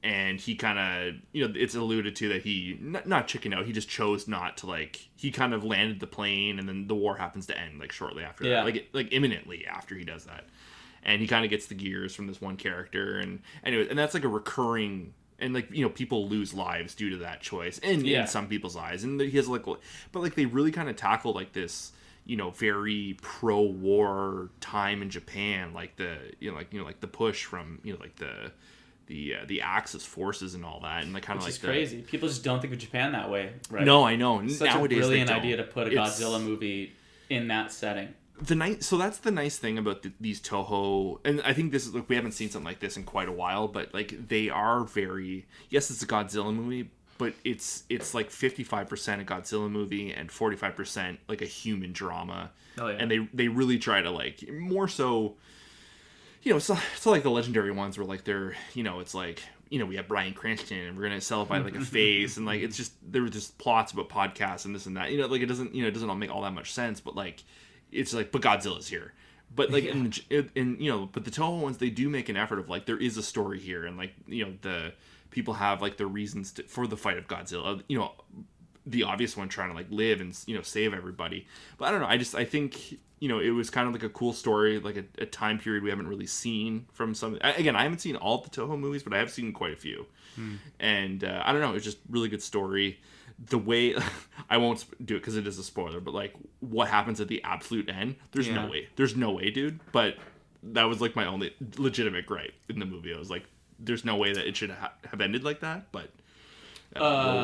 and he kind of, you know, it's alluded to that he not, not chicken out. He just chose not to, like, he kind of landed the plane, and then the war happens to end, like, shortly after Yeah. that, like like imminently after he does that, and he kind of gets the gears from this one character, and anyway, and that's like a recurring. And, like, you know, people lose lives due to that choice, and Yeah. in some people's eyes, and he has like, but like they really kind of tackle like this, you know, very pro-war time in Japan, like the, you know, like you know, like the push from, you know, like the, the uh, the Axis forces and all that, and like kind of Which like is crazy. People just don't think of Japan that way, right? No, I know. Such Nowadays, a they brilliant don't. idea to put a It's- Godzilla movie in that setting. The nice, so that's the nice thing about the, these Toho, and I think this is like we haven't seen something like this in quite a while, but like they are very, yes, it's a Godzilla movie, but it's it's like fifty-five percent a Godzilla movie and forty-five percent like a human drama. Oh, yeah. And they they really try to, like, more so, you know, so, so like the legendary ones where like they're, you know, it's like, you know, we have Bryan Cranston and we're gonna sell it by like a face, and like it's just there were just plots about podcasts and this and that, you know, like it doesn't, you know, it doesn't all make all that much sense, but like it's like, but Godzilla's here. But like in, the, in you know, but the Toho ones, they do make an effort of like there is a story here, and like, you know, the people have like the reasons to, for the fight of Godzilla. You know, the obvious one trying to like live and, you know, save everybody. But I don't know. I just I think, you know, it was kind of like a cool story, like a, a time period we haven't really seen from some. Again, I haven't seen all the Toho movies, but I have seen quite a few. Hmm. And uh, I don't know. It was just really good story. The way I won't do it because it is a spoiler, but like what happens at the absolute end, there's Yeah. no way, there's no way, dude. But that was like my only legitimate gripe in the movie. I was like, there's no way that it should ha- have ended like that. But uh,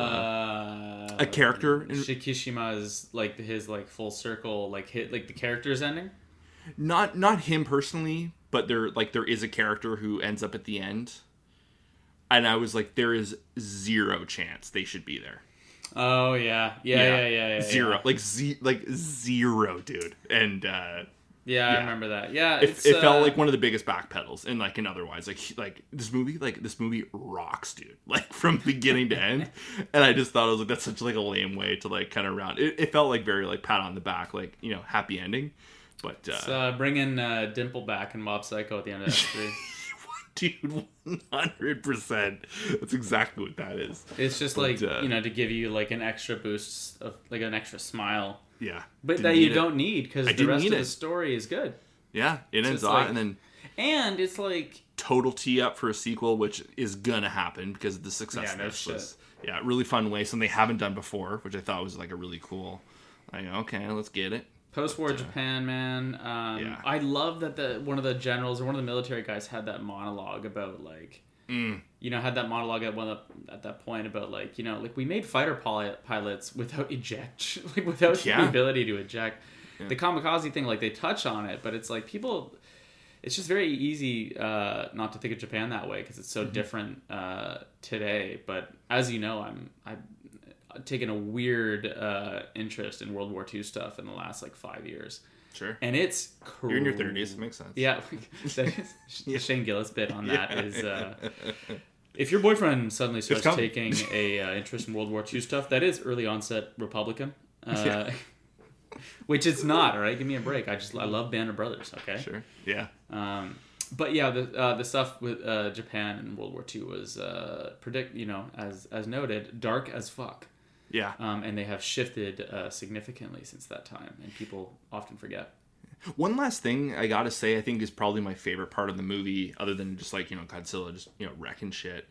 Uh, a character, in, Shikishima's like his like full circle like hit like the character's ending. not not him personally, but there like there is a character who ends up at the end, and I was like, there is zero chance they should be there. Oh yeah, yeah, yeah, yeah, yeah. Zero, yeah. like z like zero, dude. And uh, Yeah, I yeah. remember that. Yeah, it, it's, it uh, felt like one of the biggest backpedals, and like in otherwise, like like this movie, like this movie rocks, dude. Like from beginning to end, and I just thought it was like that's such like a lame way to like kind of round. It, it felt like very like pat on the back, like, you know, happy ending, but uh, It's, uh, bringing uh, Dimple back in Mob Psycho at the end of that three. dude, one hundred percent. That's exactly what that is. It's just But, like uh, you know, to give you like an extra boost of like an extra smile, Yeah, but Didn't that you need it. don't need because I the didn't rest need of it. the story is good. Yeah, it ends just off, like- and then And it's like total tee up for a sequel, which is gonna happen because of the success. Yeah, of no this shit. was, yeah, really fun way, something they haven't done before, which I thought was like a really cool. Like, okay, let's get it. post-war Japan, man. Um, Yeah. I love that the one of the generals or one of the military guys had that monologue about like, Mm. you know, had that monologue at one of the, at that point about like, you know, like we made fighter poli- pilots without eject, like without Yeah. the ability to eject. Yeah. The kamikaze thing, like they touch on it, but it's like people. It's just very easy uh, not to think of Japan that way because it's so Mm-hmm. different uh, today. But as you know, I'm I've taken a weird uh, interest in World War Two stuff in the last like five years, Sure. and it's cr- You're in your thirties. Makes sense. Yeah, that is, the Shane Gillis bit on that Yeah. is uh, if your boyfriend suddenly starts coming. taking a uh, interest in World War Two stuff, that is early onset Republican. Uh, Yeah. Which it's not, all right? Give me a break. I just I love Band of Brothers, okay? Sure. Yeah. Um, but yeah, the uh, the stuff with uh, Japan in World War Two was uh, predict, you know, as as noted, dark as fuck. Yeah. Um, and they have shifted uh, significantly since that time, and people often forget. One last thing I gotta say, I think is probably my favorite part of the movie, other than just like, you know, Godzilla just, you know, wrecking shit,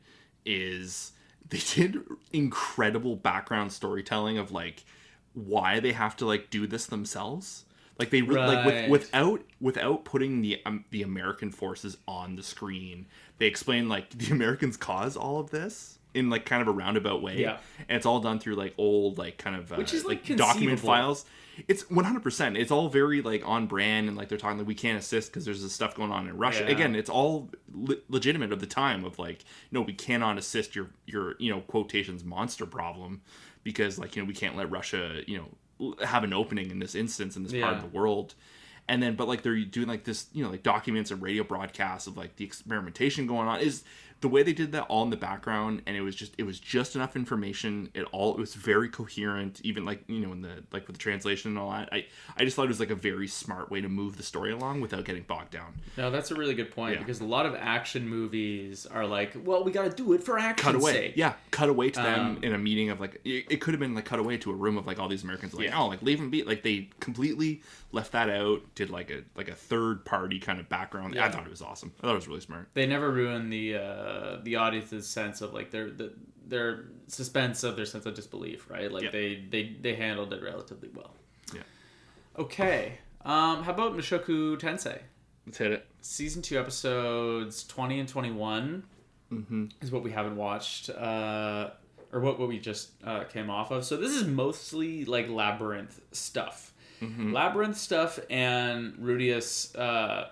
is they did incredible background storytelling of like why they have to like do this themselves. Like they really like Right. with, without without putting the um, the American forces on the screen, they explain like the Americans caused all of this in like kind of a roundabout way. Yeah. And it's all done through like old like kind of uh, Which is, like, document conceivable. files. It's one hundred percent. It's all very like on brand, and like they're talking like we can't assist because there's this stuff going on in Russia. Yeah. Again, it's all le- legitimate of the time of like, no, we cannot assist your your you know quotations monster problem because like, you know, we can't let Russia, you know, l- have an opening in this instance in this part of Yeah. the world. And then, but like they're doing like this, you know, like documents and radio broadcasts of like the experimentation going on is the way they did that all in the background, and it was just it was just enough information. It all it was very coherent, even like you know in the like with the translation and all that. I I just thought it was like a very smart way to move the story along without getting bogged down. No, that's a really good point Yeah. because a lot of action movies are like, well, we got to do it for action's Cut away, sake. yeah, cut away to them Um, in a meeting of like it, it could have been like cut away to a room of like all these Americans like Yeah. oh like leave them be like they completely left that out. Did like a like a third party kind of background. Yeah. I thought it was awesome. I thought it was really smart. They never ruin the uh, the audience's sense of like their the, their suspense of their sense of disbelief, right? Like Yeah. they, they they handled it relatively well. Yeah, Okay, um, how about Mushoku Tensei? let's hit it. Season two episodes twenty and twenty-one Mm-hmm. is what we haven't watched, uh, or what, what we just uh, came off of. So this is mostly like Labyrinth stuff. Mm-hmm. Labyrinth stuff and Rudius, uh,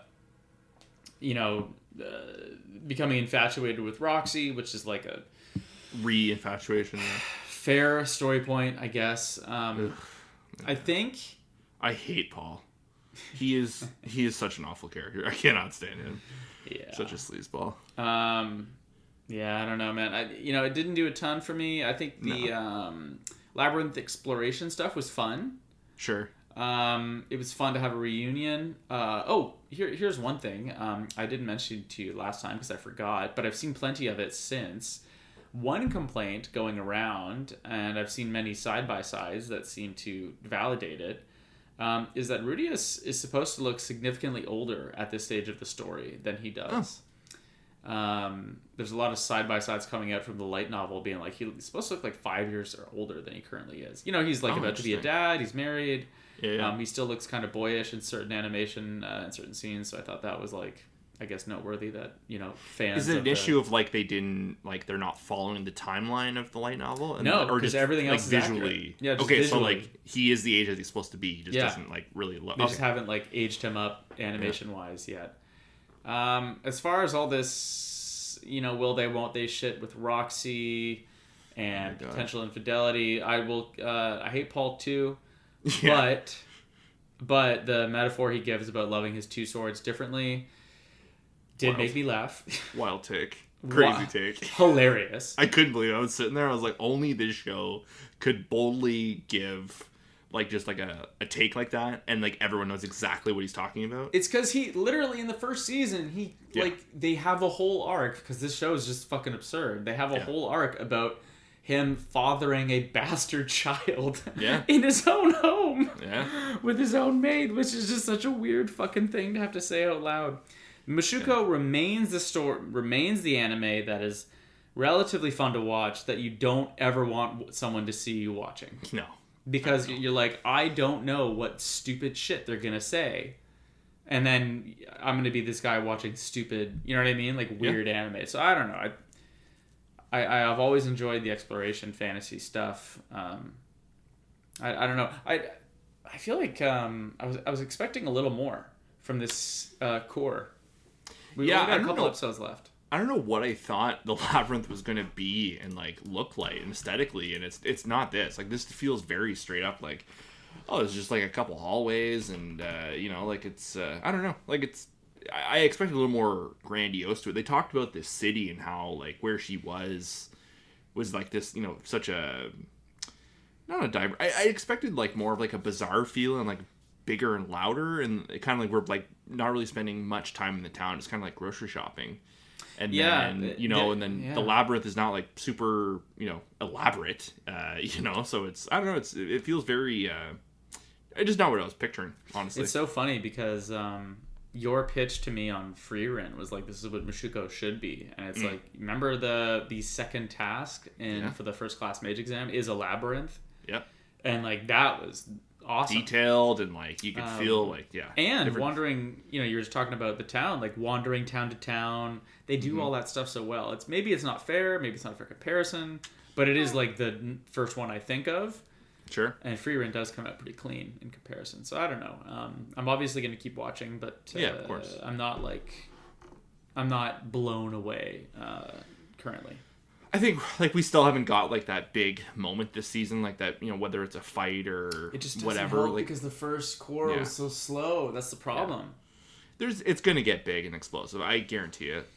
you know, uh, becoming infatuated with Roxy, which is like a Re-infatuation. Yeah. fair story point, I guess. Um, I think... I hate Paul. He is he is such an awful character. I cannot stand him. Yeah. Such a sleazeball. Um, yeah, I don't know, man. I, you know, it didn't do a ton for me. I think the No. um, Labyrinth exploration stuff was fun. Sure. Um, it was fun to have a reunion. Uh, oh, here, here's one thing. Um, I didn't mention to you last time because I forgot, but I've seen plenty of it since. One complaint going around, and I've seen many side-by-sides that seem to validate it, um, is that Rudius is supposed to look significantly older at this stage of the story than he does. Oh. Um, there's a lot of side-by-sides coming out from the light novel being like, he's supposed to look like five years or older than he currently is. You know, he's like Oh, about to be a interesting. dad, he's married. Yeah. yeah. Um, he still looks kind of boyish in certain animation uh, and certain scenes, so I thought that was like, I guess, noteworthy that you know fans. Is it of an the... issue of like they didn't like they're not following the timeline of the light novel? And, No, or 'cause just everything like else is visually. accurate. Yeah, just okay, visually. so like he is the age that he's supposed to be. He just Yeah. doesn't like really look. They Okay. just haven't like aged him up animation wise yet. Um, as far as all this, you know, will they, won't they shit with Roxy and Oh my God. potential infidelity? I will. Uh, I hate Paul too, Yeah. but but the metaphor he gives about loving his two swords differently did Wild. make me laugh. Wild take. Crazy Wow. take. Hilarious. I couldn't believe it. I was sitting there. I was like, only this show could boldly give like just like a, a take like that, and like everyone knows exactly what he's talking about. It's because he literally in the first season he Yeah. like they have a whole arc because this show is just fucking absurd. They have a Yeah. whole arc about him fathering a bastard child Yeah. in his own home Yeah. with his own maid, which is just such a weird fucking thing to have to say out loud. Mushoku remains the story, remains the anime that is relatively fun to watch that you don't ever want someone to see you watching. No. Because you're like, I don't know what stupid shit they're gonna say, and then I'm gonna be this guy watching stupid, you know what I mean, like weird anime. So I don't know. I, I I've always enjoyed the exploration fantasy stuff. Um, I I don't know. I I feel like um I was I was expecting a little more from this uh, core. We Yeah, only got I a don't couple know. episodes left. I don't know what I thought the labyrinth was gonna be and like look like and aesthetically, and it's it's not this. Like this feels very straight up like, oh, it's just like a couple hallways and uh, you know, like it's uh, I don't know, like it's I I expected a little more grandiose to it. They talked about this city and how like where she was was like this, you know, such a not a diver. I, I expected like more of like a bizarre feel and like bigger and louder, and it kind of like we're like not really spending much time in the town. It's kind of like grocery shopping. And Yeah, then, it- you know, it- and then yeah. the labyrinth is not like super, you know, elaborate, uh, you know, so it's, I don't know, it's, it feels very, uh, it's just not what I was picturing, honestly. It's so funny because um, your pitch to me on Freerun was like, this is what Mushoku should be. And it's Mm. like, remember the the second task in Yeah. for the first class mage exam is a labyrinth? Yep. And like, that was awesome. Detailed and like, you could Um, feel like, yeah. And different- wandering, you know, you were just talking about the town, like wandering town to town. They do Mm-hmm. all that stuff so well. It's maybe it's not fair, maybe it's not a fair comparison, but it is like the n- first one I think of. Sure. And Freerun does come out pretty clean in comparison. So I don't know. Um, I'm obviously going to keep watching, but uh, Yeah, of course. I'm not like I'm not blown away uh, currently. I think like we still haven't got like that big moment this season, like that, you know, whether it's a fight or It just doesn't whatever. help Like because the first core Yeah. was so slow. That's the problem. there's, it's going to get big and explosive. I guarantee it.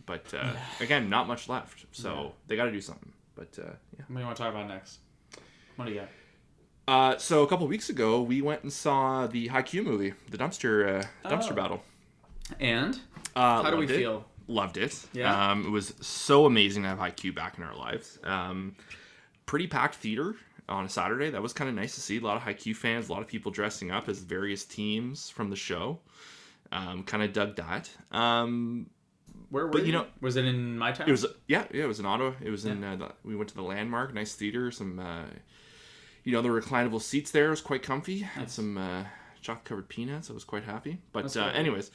But uh, again, not much left, so Yeah. they got to do something. But uh, yeah. What do you want to talk about next? What do you got? Uh, so a couple weeks ago, we went and saw the Haikyuu movie, the dumpster uh, dumpster Oh. battle. And Uh, how do we loved it. feel? Loved it. Yeah. Um, it was so amazing to have Haikyuu back in our lives. Um, pretty packed theater on a Saturday. That was kind of nice to see. A lot of Haikyuu fans, a lot of people dressing up as various teams from the show. Um, kind of dug that. Um, Where were but, you you? know, Was it in my town? it was yeah, yeah. It was in Ottawa. It was in. Uh, the, we went to the Landmark, nice theater. Some, uh, you know, the reclinable seats there was quite comfy. Had Nice. some uh, chocolate covered peanuts. I was quite happy. But That's uh, cool. anyways,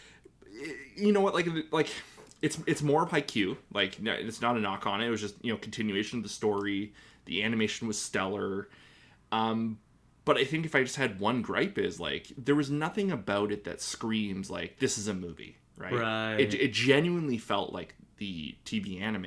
y- you know what? Like, like it's it's more of Haikyuu. Like, no, it's not a knock on it. It was just, you know, continuation of the story. The animation was stellar. Um, but I think if I just had one gripe is like there was nothing about it that screams like this is a movie, right? Right. It it genuinely felt like the T V anime,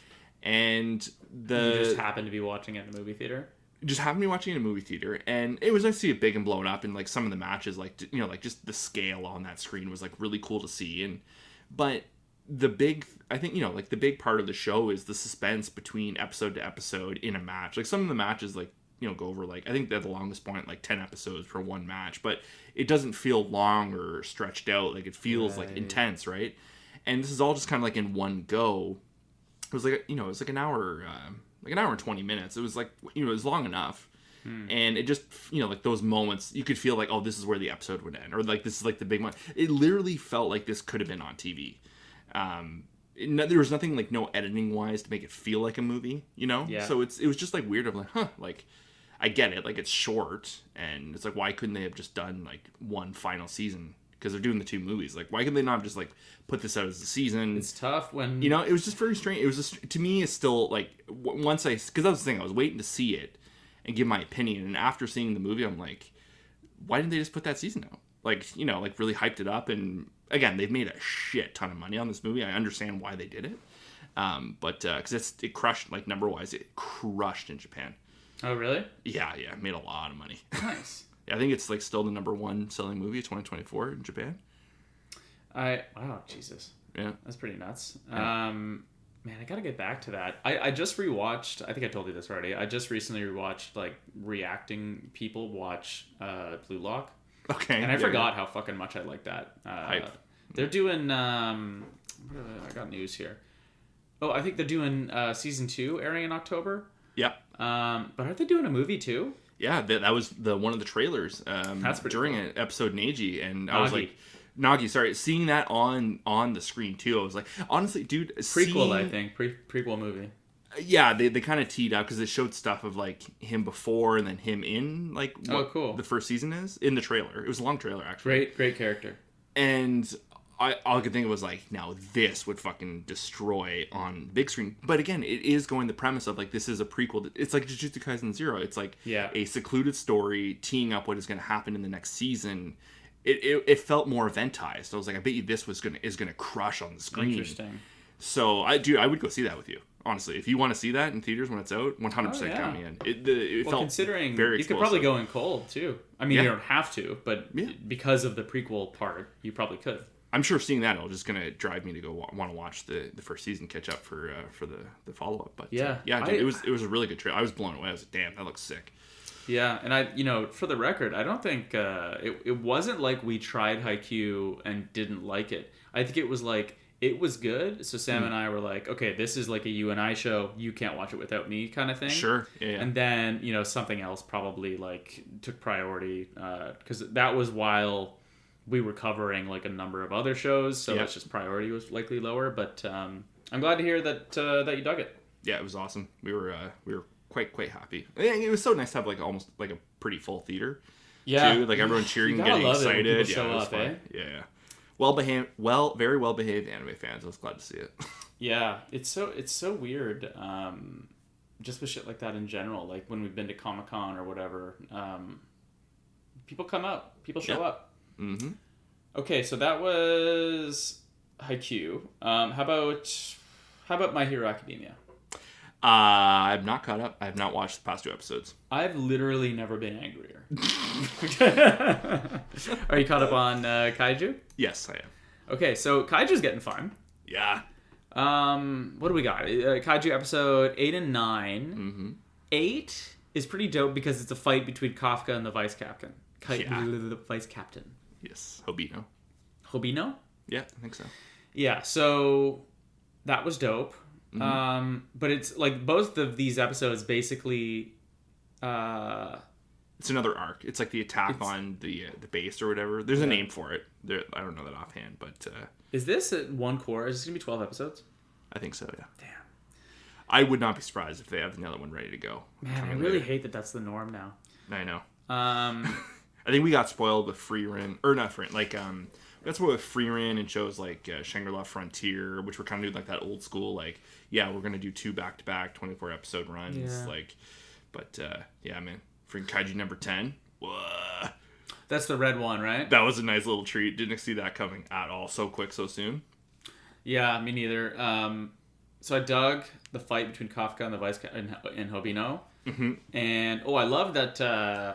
and the You just happened to be watching it in the movie theater? just having me watching it in a movie theater, and it was nice to see it big and blown up, and like some of the matches, like, you know, like just the scale on that screen was like really cool to see. And but the big, I think, you know, like the big part of the show is the suspense between episode to episode in a match. Like some of the matches, like, you know, go over like, I think they're the longest point, like ten episodes for one match, but it doesn't feel long or stretched out. Like it feels like Right. intense, right? And this is all just kind of like in one go. It was like, you know, it was like an hour, uh, like an hour and twenty minutes. It was like, you know, it was long enough. And it just, you know, like those moments, you could feel like, oh, this is where the episode would end. Or like, this is like the big one. It literally felt like this could have been on T V. Um, it, no- there was nothing like no editing wise to make it feel like a movie, you know? Yeah. So it's, it was just like weird. I'm like, huh, like, I get it. Like it's short. And it's like, why couldn't they have just done like one final season? Because they're doing the two movies. Like, why could they not have just like put this out as a season? It's tough when You know, it was just very strange. It was just, to me, it's still like w- once I, because that was the thing. I was waiting to see it and give my opinion, and after seeing the movie, I'm like, why didn't they just put that season out? Like, you know, like really hyped it up. And again, they've made a shit ton of money on this movie. I understand why they did it, um, but because it's it crushed, like number wise, it crushed in Japan. Oh, really? Yeah, yeah, it made a lot of money. Nice. I think it's like still the number one selling movie of twenty twenty-four in Japan. I wow, Jesus. Yeah. That's pretty nuts. Yeah. Um, man, I gotta get back to that. I, I just rewatched. I think I told you this already. I just recently rewatched like reacting people watch uh, Blue Lock, Okay. and I yeah, forgot how fucking much I like that. Uh, Hype. They're doing. Um, what are they- I got news here. Oh, I think they're doing uh, season two airing in October. Yeah. Um, but are they doing a movie too? Yeah, that, that was the one of the trailers um, That's pretty during cool. an episode Neji, and I was Nagi. like, Nagi, sorry, seeing that on on the screen too. I was like, honestly, dude, Prequel, seeing, I think. Pre- prequel movie. Yeah, they, they kind of teed up because it showed stuff of like him before and then him in like what Oh, cool. the first season is in the trailer. It was a long trailer actually, Great, great character. and I all I could think of was like, now this would fucking destroy on big screen. But again, it is going the premise of like this is a prequel. It's like Jujutsu Kaisen Zero. It's like Yeah. a secluded story teeing up what is going to happen in the next season. It, it it felt more eventized. I was like, I bet you this was gonna is gonna crush on the screen. Interesting. So I do I would go see that with you. Honestly, if you want to see that in theaters when it's out, one hundred percent Oh, yeah. count me in. It, the, it Well, felt considering very you could probably explosive. go in cold too. I mean, Yeah. you don't have to, but Yeah. because of the prequel part, you probably could. I'm sure seeing that will just gonna drive me to go wa- want to watch the, the first season catch up for uh, for the, the follow up. But uh, Yeah. yeah, dude, I- it was it was a really good trailer. I was blown away. I was like, damn, that looks sick. Yeah, and I, you know, for the record, I don't think uh, it. It wasn't like we tried Haikyuu and didn't like it. I think it was like it was good. So Sam Mm. and I were like, okay, this is like a you and I show. You can't watch it without me, kind of thing. Sure, yeah, yeah. And then, you know, something else probably like took priority because that was while we were covering like a number of other shows, so Yeah. it's just priority was likely lower. But um, I'm glad to hear that uh, that you dug it. yeah, it was awesome. We were uh, we were quite quite happy. And it was so nice to have like almost like a pretty full theater. Too. Like everyone cheering, You and gotta getting love it when excited. people Yeah, show it was up, fun. eh? Yeah, yeah. Well behaved, well, very well behaved anime fans. I was glad to see it. Yeah, it's so it's so weird. Um, just with shit like that in general, like when we've been to Comic Con or whatever, um, people come out, people show Yeah. up. Mm-hmm. Okay, so that was Haikyuu. Um, how about how about My Hero Academia? Uh, I've not caught up. I have not watched the past two episodes. I've literally never been angrier. Are you caught up on uh, Kaiju? Yes, I am. Okay, so Kaiju's getting fun. Yeah. Um, what do we got? Uh, Kaiju episode eight and nine. Mm-hmm. Eight is pretty dope because it's a fight between Kafka and the vice captain. Ka- Yeah. The vice captain. Yes, Hobino. Hobino? Yeah, I think so. Yeah, so that was dope. Mm-hmm. Um, but it's like both of these episodes basically. Uh, It's another arc. It's like the attack It's- on the uh, the base or whatever. There's a Yeah. name for it. There, I don't know that offhand, but uh, is this at one core? Is this gonna be twelve episodes? I think so. Yeah. Damn. I would not be surprised if they have another one ready to go. Man, I coming really later. hate that that's the norm now. I know. Um, I think we got spoiled with Freerin, or not Freerin, like um, we got spoiled with Freerin and shows like uh, Shangri-La Frontier, which were kind of doing like that old school, like yeah, we're gonna do two back to back twenty-four episode runs, Yeah. like, but uh, yeah, man, freaking Kaiju number ten. Whoa. that's the red one, right? That was a nice little treat. Didn't see that coming at all. So quick, so soon. Yeah, me neither. Um, so I dug the fight between Kafka and the vice ca- and, and Hobino, Mm-hmm. and oh, I love that uh,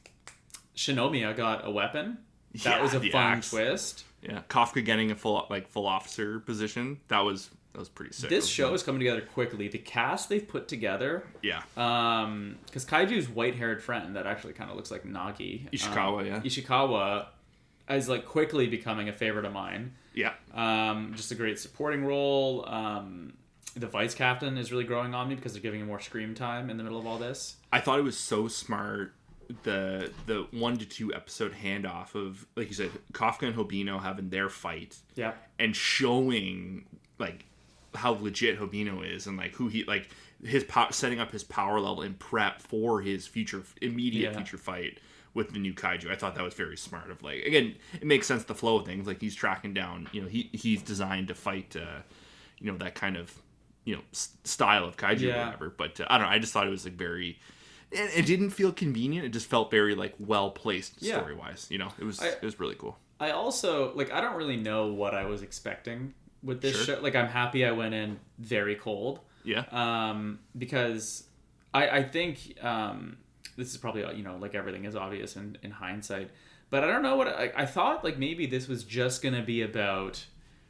Shinomiya got a weapon. That Yeah, was a the fun axe. twist. Yeah, Kafka getting a full like full officer position. That was that was pretty sick. That This was show fun. is coming together quickly. The cast they've put together, Yeah. um, because Kaiju's white-haired friend that actually kind of looks like Nagi, Ishikawa, um, yeah. Ishikawa, is like quickly becoming a favorite of mine. Yeah. Um, just a great supporting role. Um, the vice captain is really growing on me because they're giving him more screen time in the middle of all this. I thought it was so smart the the one to two episode handoff of, like you said, Kafka and Hobino having their fight Yeah. and showing like how legit Hobino is and like who he like his pow- setting up his power level and prep for his future immediate Yeah. future fight with the new kaiju. I thought that was very smart. Of like, again, it makes sense, the flow of things. Like he's tracking down, you know, he he's designed to fight, uh, you know, that kind of, you know, s- style of kaiju Yeah. or whatever. But uh, I don't know. I just thought it was like very. It, it didn't feel convenient. It just felt very like well placed Yeah. story wise. You know, it was I- it was really cool. I also like I don't really know what I was expecting with this Sure. show. Like I'm happy I went in very cold. Yeah. Um, because I I think um this is probably you know like everything is obvious in, in hindsight, but I don't know what I, I thought like maybe this was just gonna be about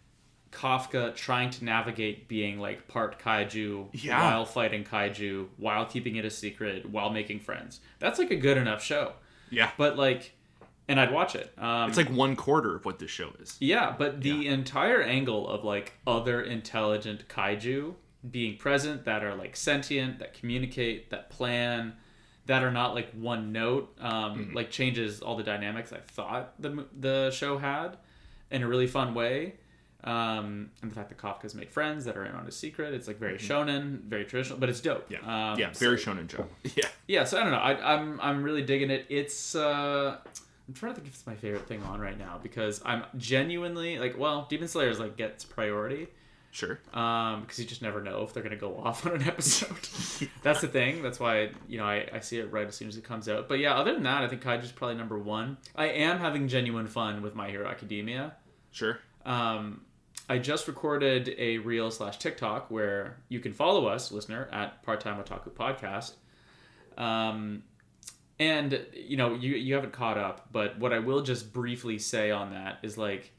Kafka trying to navigate being like part kaiju Yeah. while fighting kaiju while keeping it a secret while making friends. That's like a good enough show, Yeah. but like, and I'd watch it. Um, It's like one quarter of what this show is. yeah, but the Yeah. entire angle of like other intelligent kaiju being present that are like sentient, that communicate, that plan, that are not like one note, um, Mm-hmm. like changes all the dynamics I thought the mo- the show had in a really fun way. Um, and the fact that Kafka's make friends that are in on a secret, it's like very shonen, very traditional, but it's dope. Mm-hmm. Yeah. um, yeah. so- Very shonen Joe. Yeah. yeah, so I don't know. I, I'm I'm really digging it. It's uh, I'm trying to think if it's my favorite thing on right now because I'm genuinely like, well, Demon Slayer is like gets priority, Sure. um, because you just never know if they're gonna go off on an episode. That's the thing. That's why you know I, I see it right as soon as it comes out. But yeah, other than that, I think Kaiju's probably number one. I am having genuine fun with My Hero Academia. Sure. Um, I just recorded a reel slash TikTok where you can follow us, listener, at Part Time Otaku Podcast. Um, and you know, you you haven't caught up, but what I will just briefly say on that is like,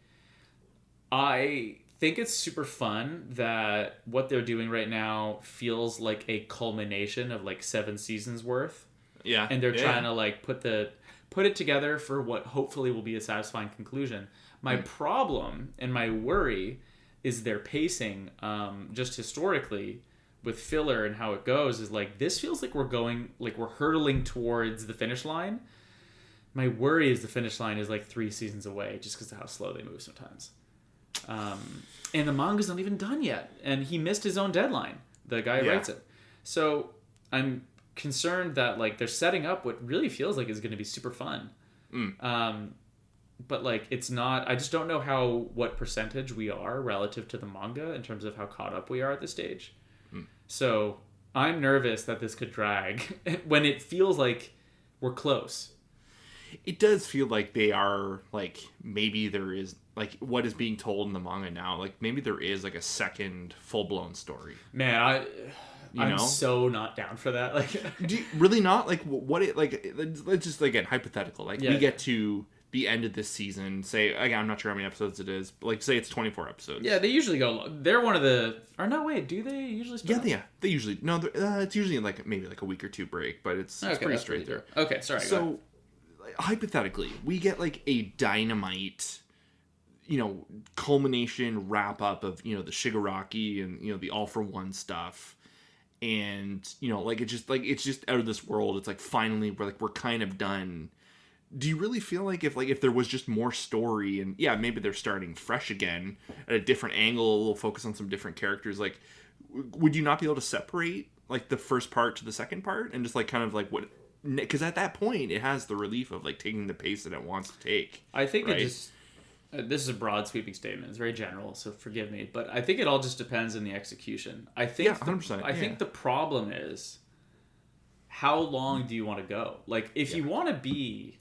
I think it's super fun that what they're doing right now feels like a culmination of like seven seasons worth, Yeah. and they're yeah. trying to like put the put it together for what hopefully will be a satisfying conclusion. My Hmm. problem and my worry is their pacing, um, just historically with filler and how it goes is like this feels like we're going like we're hurtling towards the finish line. My worry is the finish line is like three seasons away just because of how slow they move sometimes. Um, and the manga's not even done yet, and he missed his own deadline. The guy who Yeah. writes it, so I'm concerned that like they're setting up what really feels like is going to be super fun. Mm. Um, but like it's not. I just don't know how what percentage we are relative to the manga in terms of how caught up we are at this stage. Mm. So I'm nervous that this could drag when it feels like we're close. It does feel like they are like maybe there is like what is being told in the manga now. Like maybe there is like a second full blown story. Man, I. You I'm know? so not down for that. Like, Do you, really not like wh- what it like? Let's let's just again hypothetical. Like Yeah. we get to the end of this season, say, again, I'm not sure how many episodes it is, but like say it's twenty-four episodes. Yeah, they usually go. They're one of the. Or no, wait, do they usually? Yeah, yeah, they usually no. Uh, it's usually like maybe like a week or two break, but it's, it's Okay, pretty that's straight pretty through. good. Okay, sorry. Go So ahead. like, hypothetically, we get like a Dynamite, you know, culmination wrap up of you know the Shigaraki and you know the All for One stuff. And you know, like it just like it's just out of this world. It's like finally we're like we're kind of done. Do you really feel like if like if there was just more story and yeah, maybe they're starting fresh again at a different angle, a little focus on some different characters, like w- would you not be able to separate like the first part to the second part and just like kind of like what? Because at that point it has the relief of like taking the pace that it wants to take. I think right? it just. Uh, this is a broad sweeping statement. It's very general, so forgive me. But I think it all just depends on the execution. I think. Yeah, one hundred percent. The, I yeah. think the problem is how long do you want to go? Like, if yeah. you want to be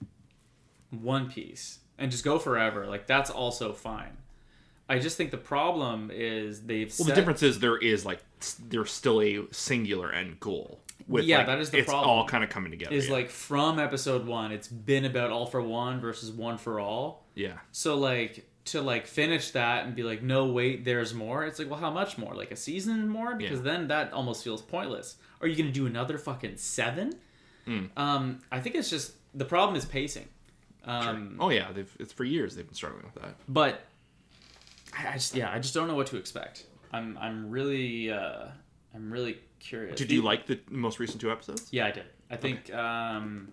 One Piece and just go forever, like that's also fine. I just think the problem is they've. Well, set... the difference is there is like there's still a singular end goal. With, yeah, like, that is the it's problem. all kind of coming together. Is yeah. like from episode one, it's been about All for One versus One for All. Yeah. So like to like finish that and be like, no, wait, there's more. It's like, well, how much more? Like a season more? Because yeah. then that almost feels pointless. Are you gonna do another fucking seven? Mm. Um, I think it's just the problem is pacing. Sure. Um, Oh yeah, they've it's for years they've been struggling with that. But I just yeah, I just don't know what to expect. I'm I'm really uh, I'm really curious. Did you like the most recent two episodes? Yeah, I did. I think, okay. um,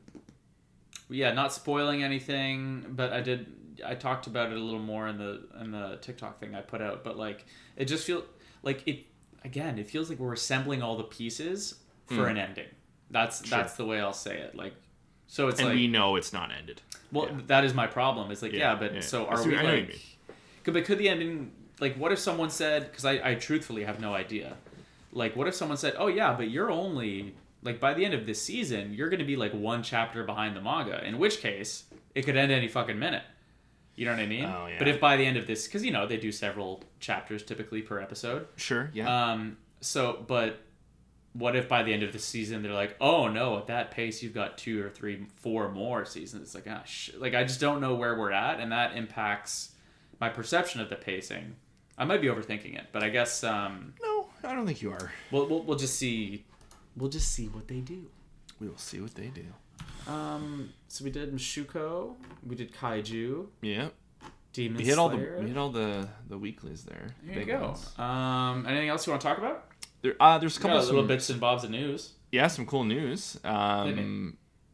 yeah, not spoiling anything, but I did. I talked about it a little more in the in the TikTok thing I put out. But like, it just feels like it. Again, it feels like we're assembling all the pieces for mm. an ending. That's sure. that's the way I'll say it. Like, so it's and like we know it's not ended. Well, yeah. that is my problem. It's like yeah, yeah but yeah. so are That's we what, like? Could but could the ending like? What if someone said? Because I I truthfully have no idea. Like, what if someone said, oh, yeah, but you're only, like, by the end of this season, you're going to be, like, one chapter behind the manga. In which case, it could end any fucking minute. You know what I mean? Oh, yeah. But if by the end of this, because, you know, they do several chapters typically per episode. Sure, yeah. Um. So, but what if by the end of the season, they're like, oh, no, at that pace, you've got two or three, four more seasons. It's like, ah, shit. Like, I just don't know where we're at, and that impacts my perception of the pacing. I might be overthinking it, but I guess... Um, no, I don't think you are. We'll, we'll we'll just see. We'll just see what they do. We will see what they do. Um. So we did Mushuko. We did Kaiju. Yeah. Demon we hit Slayer. all the we hit all the, the weeklies there. There you go. Ones. Um. Anything else you want to talk about? There. Uh. There's a couple of some, little bits and bobs of news. Yeah. Some cool news. Um.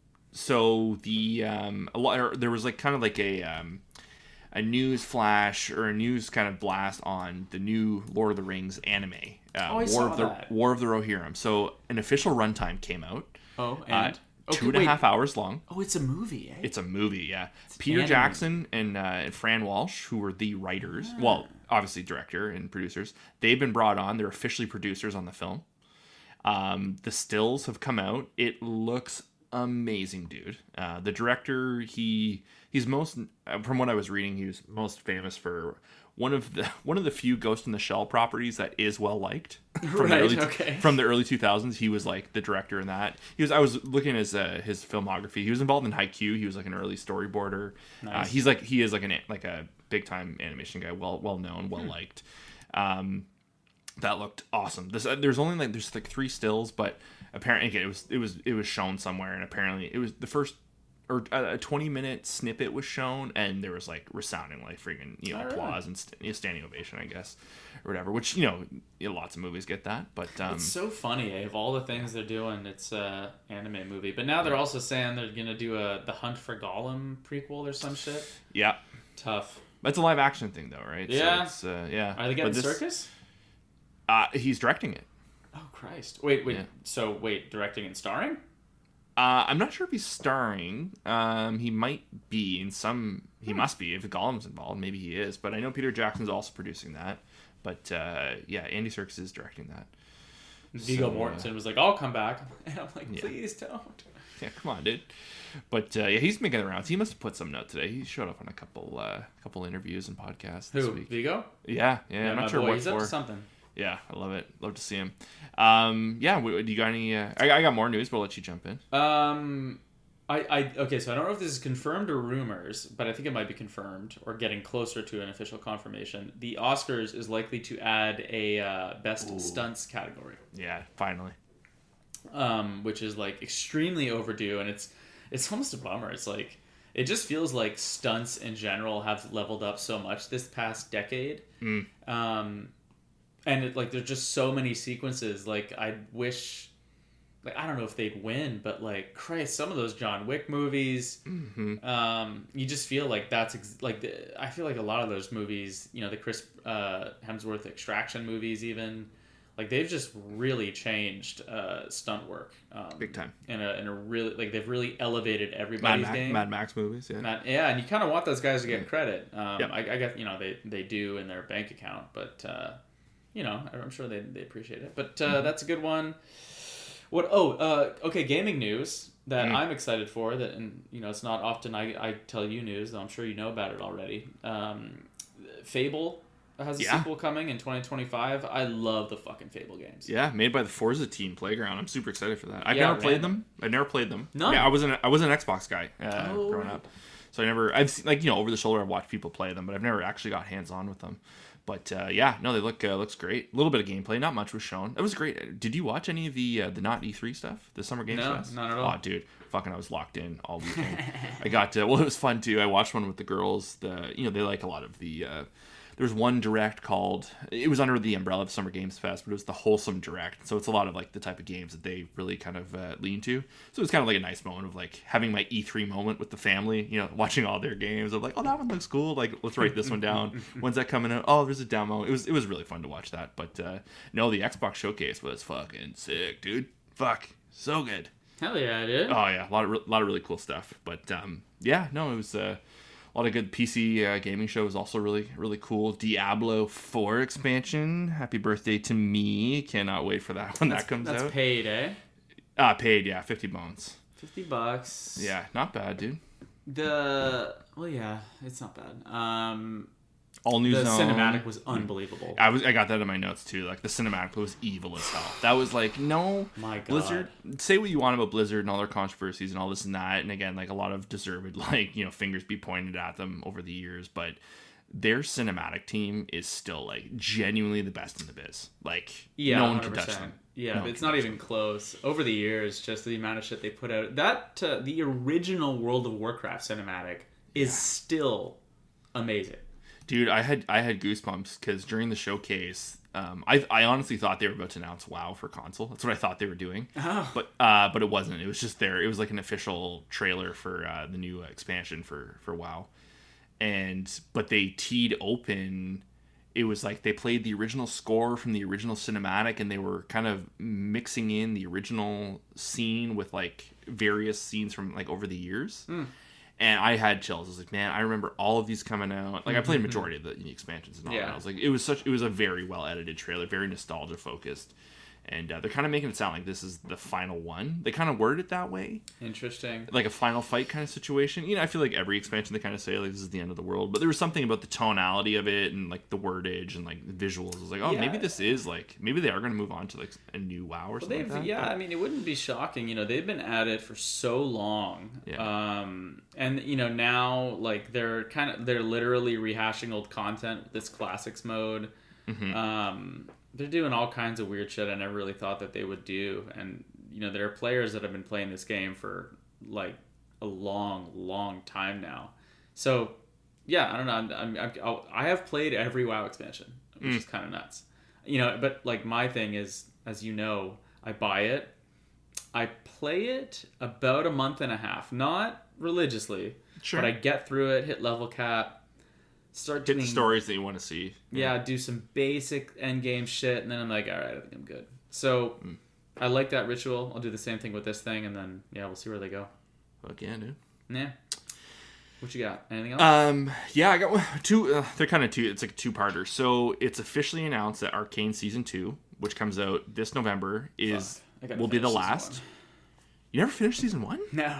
So the um a lot there was like kind of like a um. a news flash or a news kind of blast on the new Lord of the Rings anime, uh, oh, I War saw of the that. War of the Rohirrim. So an official runtime came out. Oh, and uh, two okay, and a half hours long. Oh, it's a movie. Eh? It's a movie, yeah. It's Peter anime. Jackson and, uh, and Fran Walsh, who were the writers, ah. well, obviously director and producers, they've been brought on. They're officially producers on the film. Um, the stills have come out. It looks amazing, dude. Uh, the director, he he's most from what I was reading, he was most famous for one of the one of the few Ghost in the Shell properties that is well liked from right, the early okay. from the early two thousands. He was like the director in that. He was I was looking at his uh, his filmography. He was involved in Haikyuu. He was like an early storyboarder. Nice. Uh, he's like he is like an like a big time animation guy, well well known, well liked. Hmm. Um, that looked awesome. This uh, there's only like there's like three stills, but apparently again, it was it was it was shown somewhere, and apparently it was the first or a twenty minute snippet was shown, and there was like resounding like freaking you know All applause right. and st- standing ovation, I guess, or whatever. Which you know, you know lots of movies get that, but um, it's so funny. Eh? Of all the things they're doing, it's a anime movie. But now they're also saying they're gonna do a the Hunt for Gollum prequel or some shit. Yeah, tough. That's a live action thing though, right? Yeah, so it's, uh, yeah. Are they getting this, circus? Uh, he's directing it. Oh Christ! Wait, wait. Yeah. So wait, directing and starring? Uh, I'm not sure if he's starring. Um, he might be in some. He hmm. must be if Gollum's involved. Maybe he is. But I know Peter Jackson's also producing that. But uh, yeah, Andy Serkis is directing that. Viggo so, Mortensen uh, was like, "I'll come back," and I'm like, yeah. "Please don't." Yeah, come on, dude. But uh, yeah, he's making the rounds. He must have put some note today. He showed up on a couple, uh, couple interviews and podcasts this Who? week. Viggo? Yeah, yeah. yeah I'm my not sure boy. what He's for. up to something. Yeah, I love it. Love to see him. Um, yeah, do you got any? Uh, I, I got more news, but I'll let you jump in. Um, I, I okay, so I don't know if this is confirmed or rumors, but I think it might be confirmed or getting closer to an official confirmation. The Oscars is likely to add a uh, best Ooh. stunts category, Yeah, finally. um, which is like extremely overdue, and it's it's almost a bummer. It's like it just feels like stunts in general have leveled up so much this past decade, Mm. um, and it, like there's just so many sequences. Like I wish. Like I don't know if they'd win, but like Christ, some of those John Wick movies, Mm-hmm. um, you just feel like that's ex- like the, I feel like a lot of those movies, you know, the Chris uh, Hemsworth Extraction movies, even like they've just really changed uh, stunt work, um, Big time. in a in a really like they've really elevated Mad, everybody's Max, game. Mad Max movies, yeah. Not, yeah, and you kind of want those guys to get credit. Um, Yep. I, I guess you know they, they do in their bank account, but uh, you know I'm sure they, they appreciate it. But uh, Mm-hmm. that's a good one. What? Oh, uh, okay. Gaming news that Mm. I'm excited for. That and you know it's not often I, I tell you news, though I'm sure you know about it already. Um, Fable has a Yeah. sequel coming in twenty twenty-five. I love the fucking Fable games. Yeah, made by the Forza team, Playground. I'm super excited for that. I've Yeah, never played random. them. I never played them. None? Yeah, I was an I was an Xbox guy uh, Oh, growing right. up, so I never. I've seen, like you know over the shoulder. I've watched people play them, but I've never actually got hands on with them. But uh, yeah, no, they look uh, looks great. A little bit of gameplay, not much was shown. It was great. Did you watch any of the uh, the not E three stuff, the Summer Games No, Fest? not at all. Oh, dude, fucking, I was locked in all weekend. I got to, well, it was fun too. I watched one with the girls. The you know they like a lot of the. Uh, there was one direct called. It was under the umbrella of Summer Games Fest, but it was the Wholesome Direct. So it's a lot of like the type of games that they really kind of uh, lean to. So it was kind of like a nice moment of like having my E three moment with the family. You know, watching all their games. Of like, oh, that one looks cool. Like, let's write this one down. When's that coming out? Oh, there's a demo. It was it was really fun to watch that. But uh, no, the Xbox showcase was fucking sick, dude. Fuck, so good. Hell yeah, dude. Oh yeah, a lot of re- lot of really cool stuff. But um, yeah, no, it was uh, a lot of good P C uh, gaming show. Was also really really cool. Diablo four expansion. Happy birthday to me! Cannot wait for that when that comes That's out. paid, eh? Ah, paid. Yeah, fifty bones. Fifty bucks. Yeah, not bad, dude. The well, yeah, it's not bad. Um, All new the zone. cinematic was unbelievable. I was I got that in my notes too. Like the cinematic was evil as hell. That was like no My God. Blizzard. Say what you want about Blizzard and all their controversies and all this and that. And again, like a lot of deserved like you know fingers be pointed at them over the years, but their cinematic team is still like genuinely the best in the biz. Like Yeah, no one one can hundred touch percent. them. Yeah, No but one it's can not touch even close. Over the years, just the amount of shit they put out. That uh, the original World of Warcraft cinematic is still amazing. Dude, I had I had goosebumps because during the showcase, um, I I honestly thought they were about to announce WoW for console. That's what I thought they were doing. Oh. But uh, but it wasn't. It was just there. It was like an official trailer for uh, the new expansion for for WoW, and but they teed open. It was like they played the original score from the original cinematic, and they were kind of mixing in the original scene with like various scenes from like over the years. Mm. And I had chills. I was like, man, I remember all of these coming out. Like I played majority of the expansions and all Yeah. that. I was like, it was such. It was a very well edited trailer, very nostalgia focused, and uh, they're kind of making it sound like this is the final one. They kind of worded it that way, Interesting. like a final fight kind of situation. You know, I feel like every expansion they kind of say like this is the end of the world, but there was something about the tonality of it and like the wordage and like the visuals. I was like, oh, Yeah. maybe this is like maybe they are going to move on to like a new WoW or Well, something they've like that. yeah. But- I mean, it wouldn't be shocking. You know, they've been at it for so long. Yeah. Um, and you know now like they're kind of they're literally rehashing old content with this classics mode. Mhm. Um, they're doing all kinds of weird shit I never really thought that they would do. And you know, there are players that have been playing this game for like a long, long time now. So yeah, I don't know. I'm, I'm, I'm, I'll- I have played every WoW expansion, which Mm. is kind of nuts. You know, but like my thing is, as you know, I buy it, I play it about a month and a half, not religiously, Sure. but I get through it, hit level cap, start Get doing the stories that you want to see. yeah, do some basic end game shit, and then I'm like, all right, I think I'm good. So Mm. I like that ritual. I'll do the same thing with this thing, and then yeah, we'll see where they go. Fuck yeah, dude. Yeah. What you got? Anything else? Um, yeah, I got one- two. Uh, they're kind of two. It's like a two-parter. So it's officially announced that Arcane season two, which comes out this November, is Fuck. I gotta will be the finish season last. one. You never finished season one, No.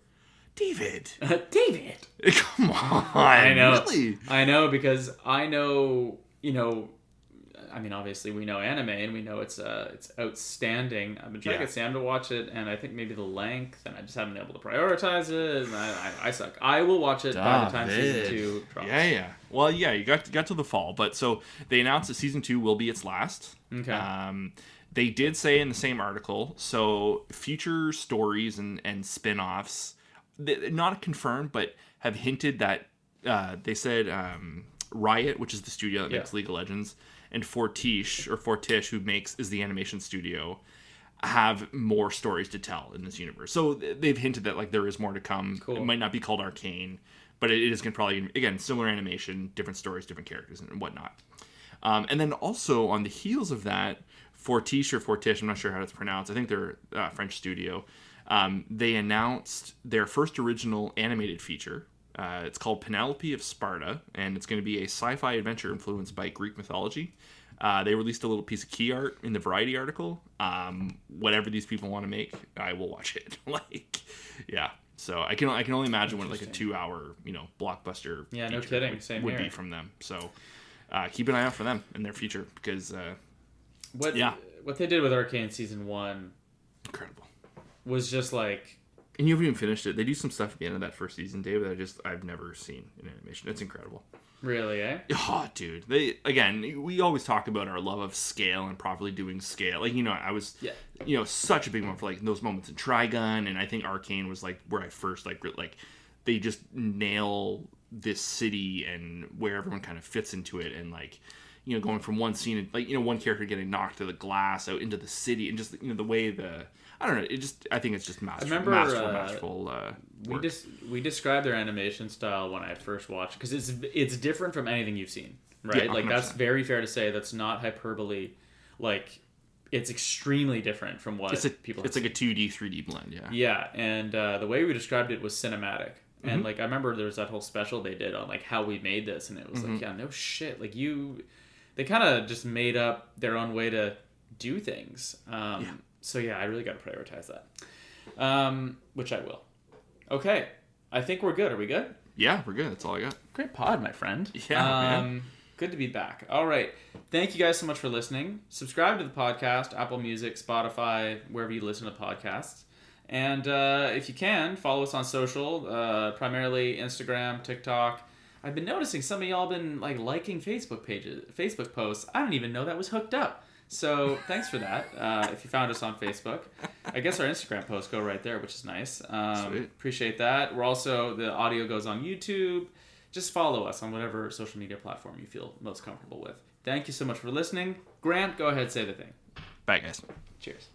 David? David. Come on, I know. Really? I know because I know, you know, I mean, obviously we know anime and we know it's uh it's outstanding. I've been trying Yeah. to get Sam to watch it, and I think maybe the length, and I just haven't been able to prioritize it. And I, I, I suck. I will watch it by the time season David. two drops. Yeah, yeah. Well, yeah, you got got to the fall, but so they announced that season two will be its last. Okay. Um, they did say in the same article, so future stories and and spin-offs, they, not confirmed, but have hinted that uh, they said um, Riot, which is the studio that Yeah. makes League of Legends, and Fortiche or Fortiche, who makes is the animation studio, have more stories to tell in this universe. So they've hinted that like there is more to come. Cool. It might not be called Arcane, but it is going to probably, again, similar animation, different stories, different characters, and whatnot. Um, and then also on the heels of that, Fortiche or Fortiche, I'm not sure how it's pronounced. I think they're a French studio. Um, they announced their first original animated feature. Uh, it's called Penelope of Sparta, and it's going to be a sci-fi adventure influenced by Greek mythology. Uh, they released a little piece of key art in the Variety article. Um, whatever these people want to make, I will watch it. like, yeah. So I can I can only imagine what like a two-hour you know blockbuster. Yeah, no feature kidding. Would, Same would here. be from them. So uh, keep an eye out for them in their future because uh, What Yeah. what they did with Arcane season one incredible. was just like, And you haven't even finished it. They do some stuff at the end of that first season, Dave, that I just I've never seen in animation. It's incredible. really, eh? Oh, dude. They again, we always talk about our love of scale and properly doing scale. Like, you know, I was Yeah. you know, such a big one for like those moments in Trigun, and I think Arcane was like where I first like re- like they just nail this city and where everyone kind of fits into it, and like you know, going from one scene, like, you know, one character getting knocked to the glass out into the city, and just, you know, the way the, I don't know, it just, I think it's just master, remember, masterful, uh, masterful, uh, We work. just we described their animation style when I first watched, because it's it's different from anything you've seen, right? Yeah, like that's one hundred percent. very fair to say. That's not hyperbole. Like, it's extremely different from what It's a, people. it's have like a two D, three D blend, yeah. Yeah, and uh, the way we described it was cinematic. And Mm-hmm. like I remember there was that whole special they did on like how we made this, and it was Mm-hmm. like, yeah, no shit. Like you, they kind of just made up their own way to do things. Um, Yeah. So yeah, I really got to prioritize that, um, which I will. Okay, I think we're good. Are we good? Yeah, we're good. That's all I got. Great pod, my friend. Yeah, man. Um, good to be back. All right. Thank you guys so much for listening. Subscribe to the podcast, Apple Music, Spotify, wherever you listen to podcasts. And uh, if you can, follow us on social, uh, primarily Instagram, TikTok. I've been noticing some of y'all been like liking Facebook pages, Facebook posts. I didn't even know that was hooked up. So thanks for that. Uh, if you found us on Facebook, I guess our Instagram posts go right there, which is nice. Um, Sweet. appreciate that. We're also, the audio goes on YouTube. Just follow us on whatever social media platform you feel most comfortable with. Thank you so much for listening. Grant, go ahead, say the thing. Bye, guys. Cheers.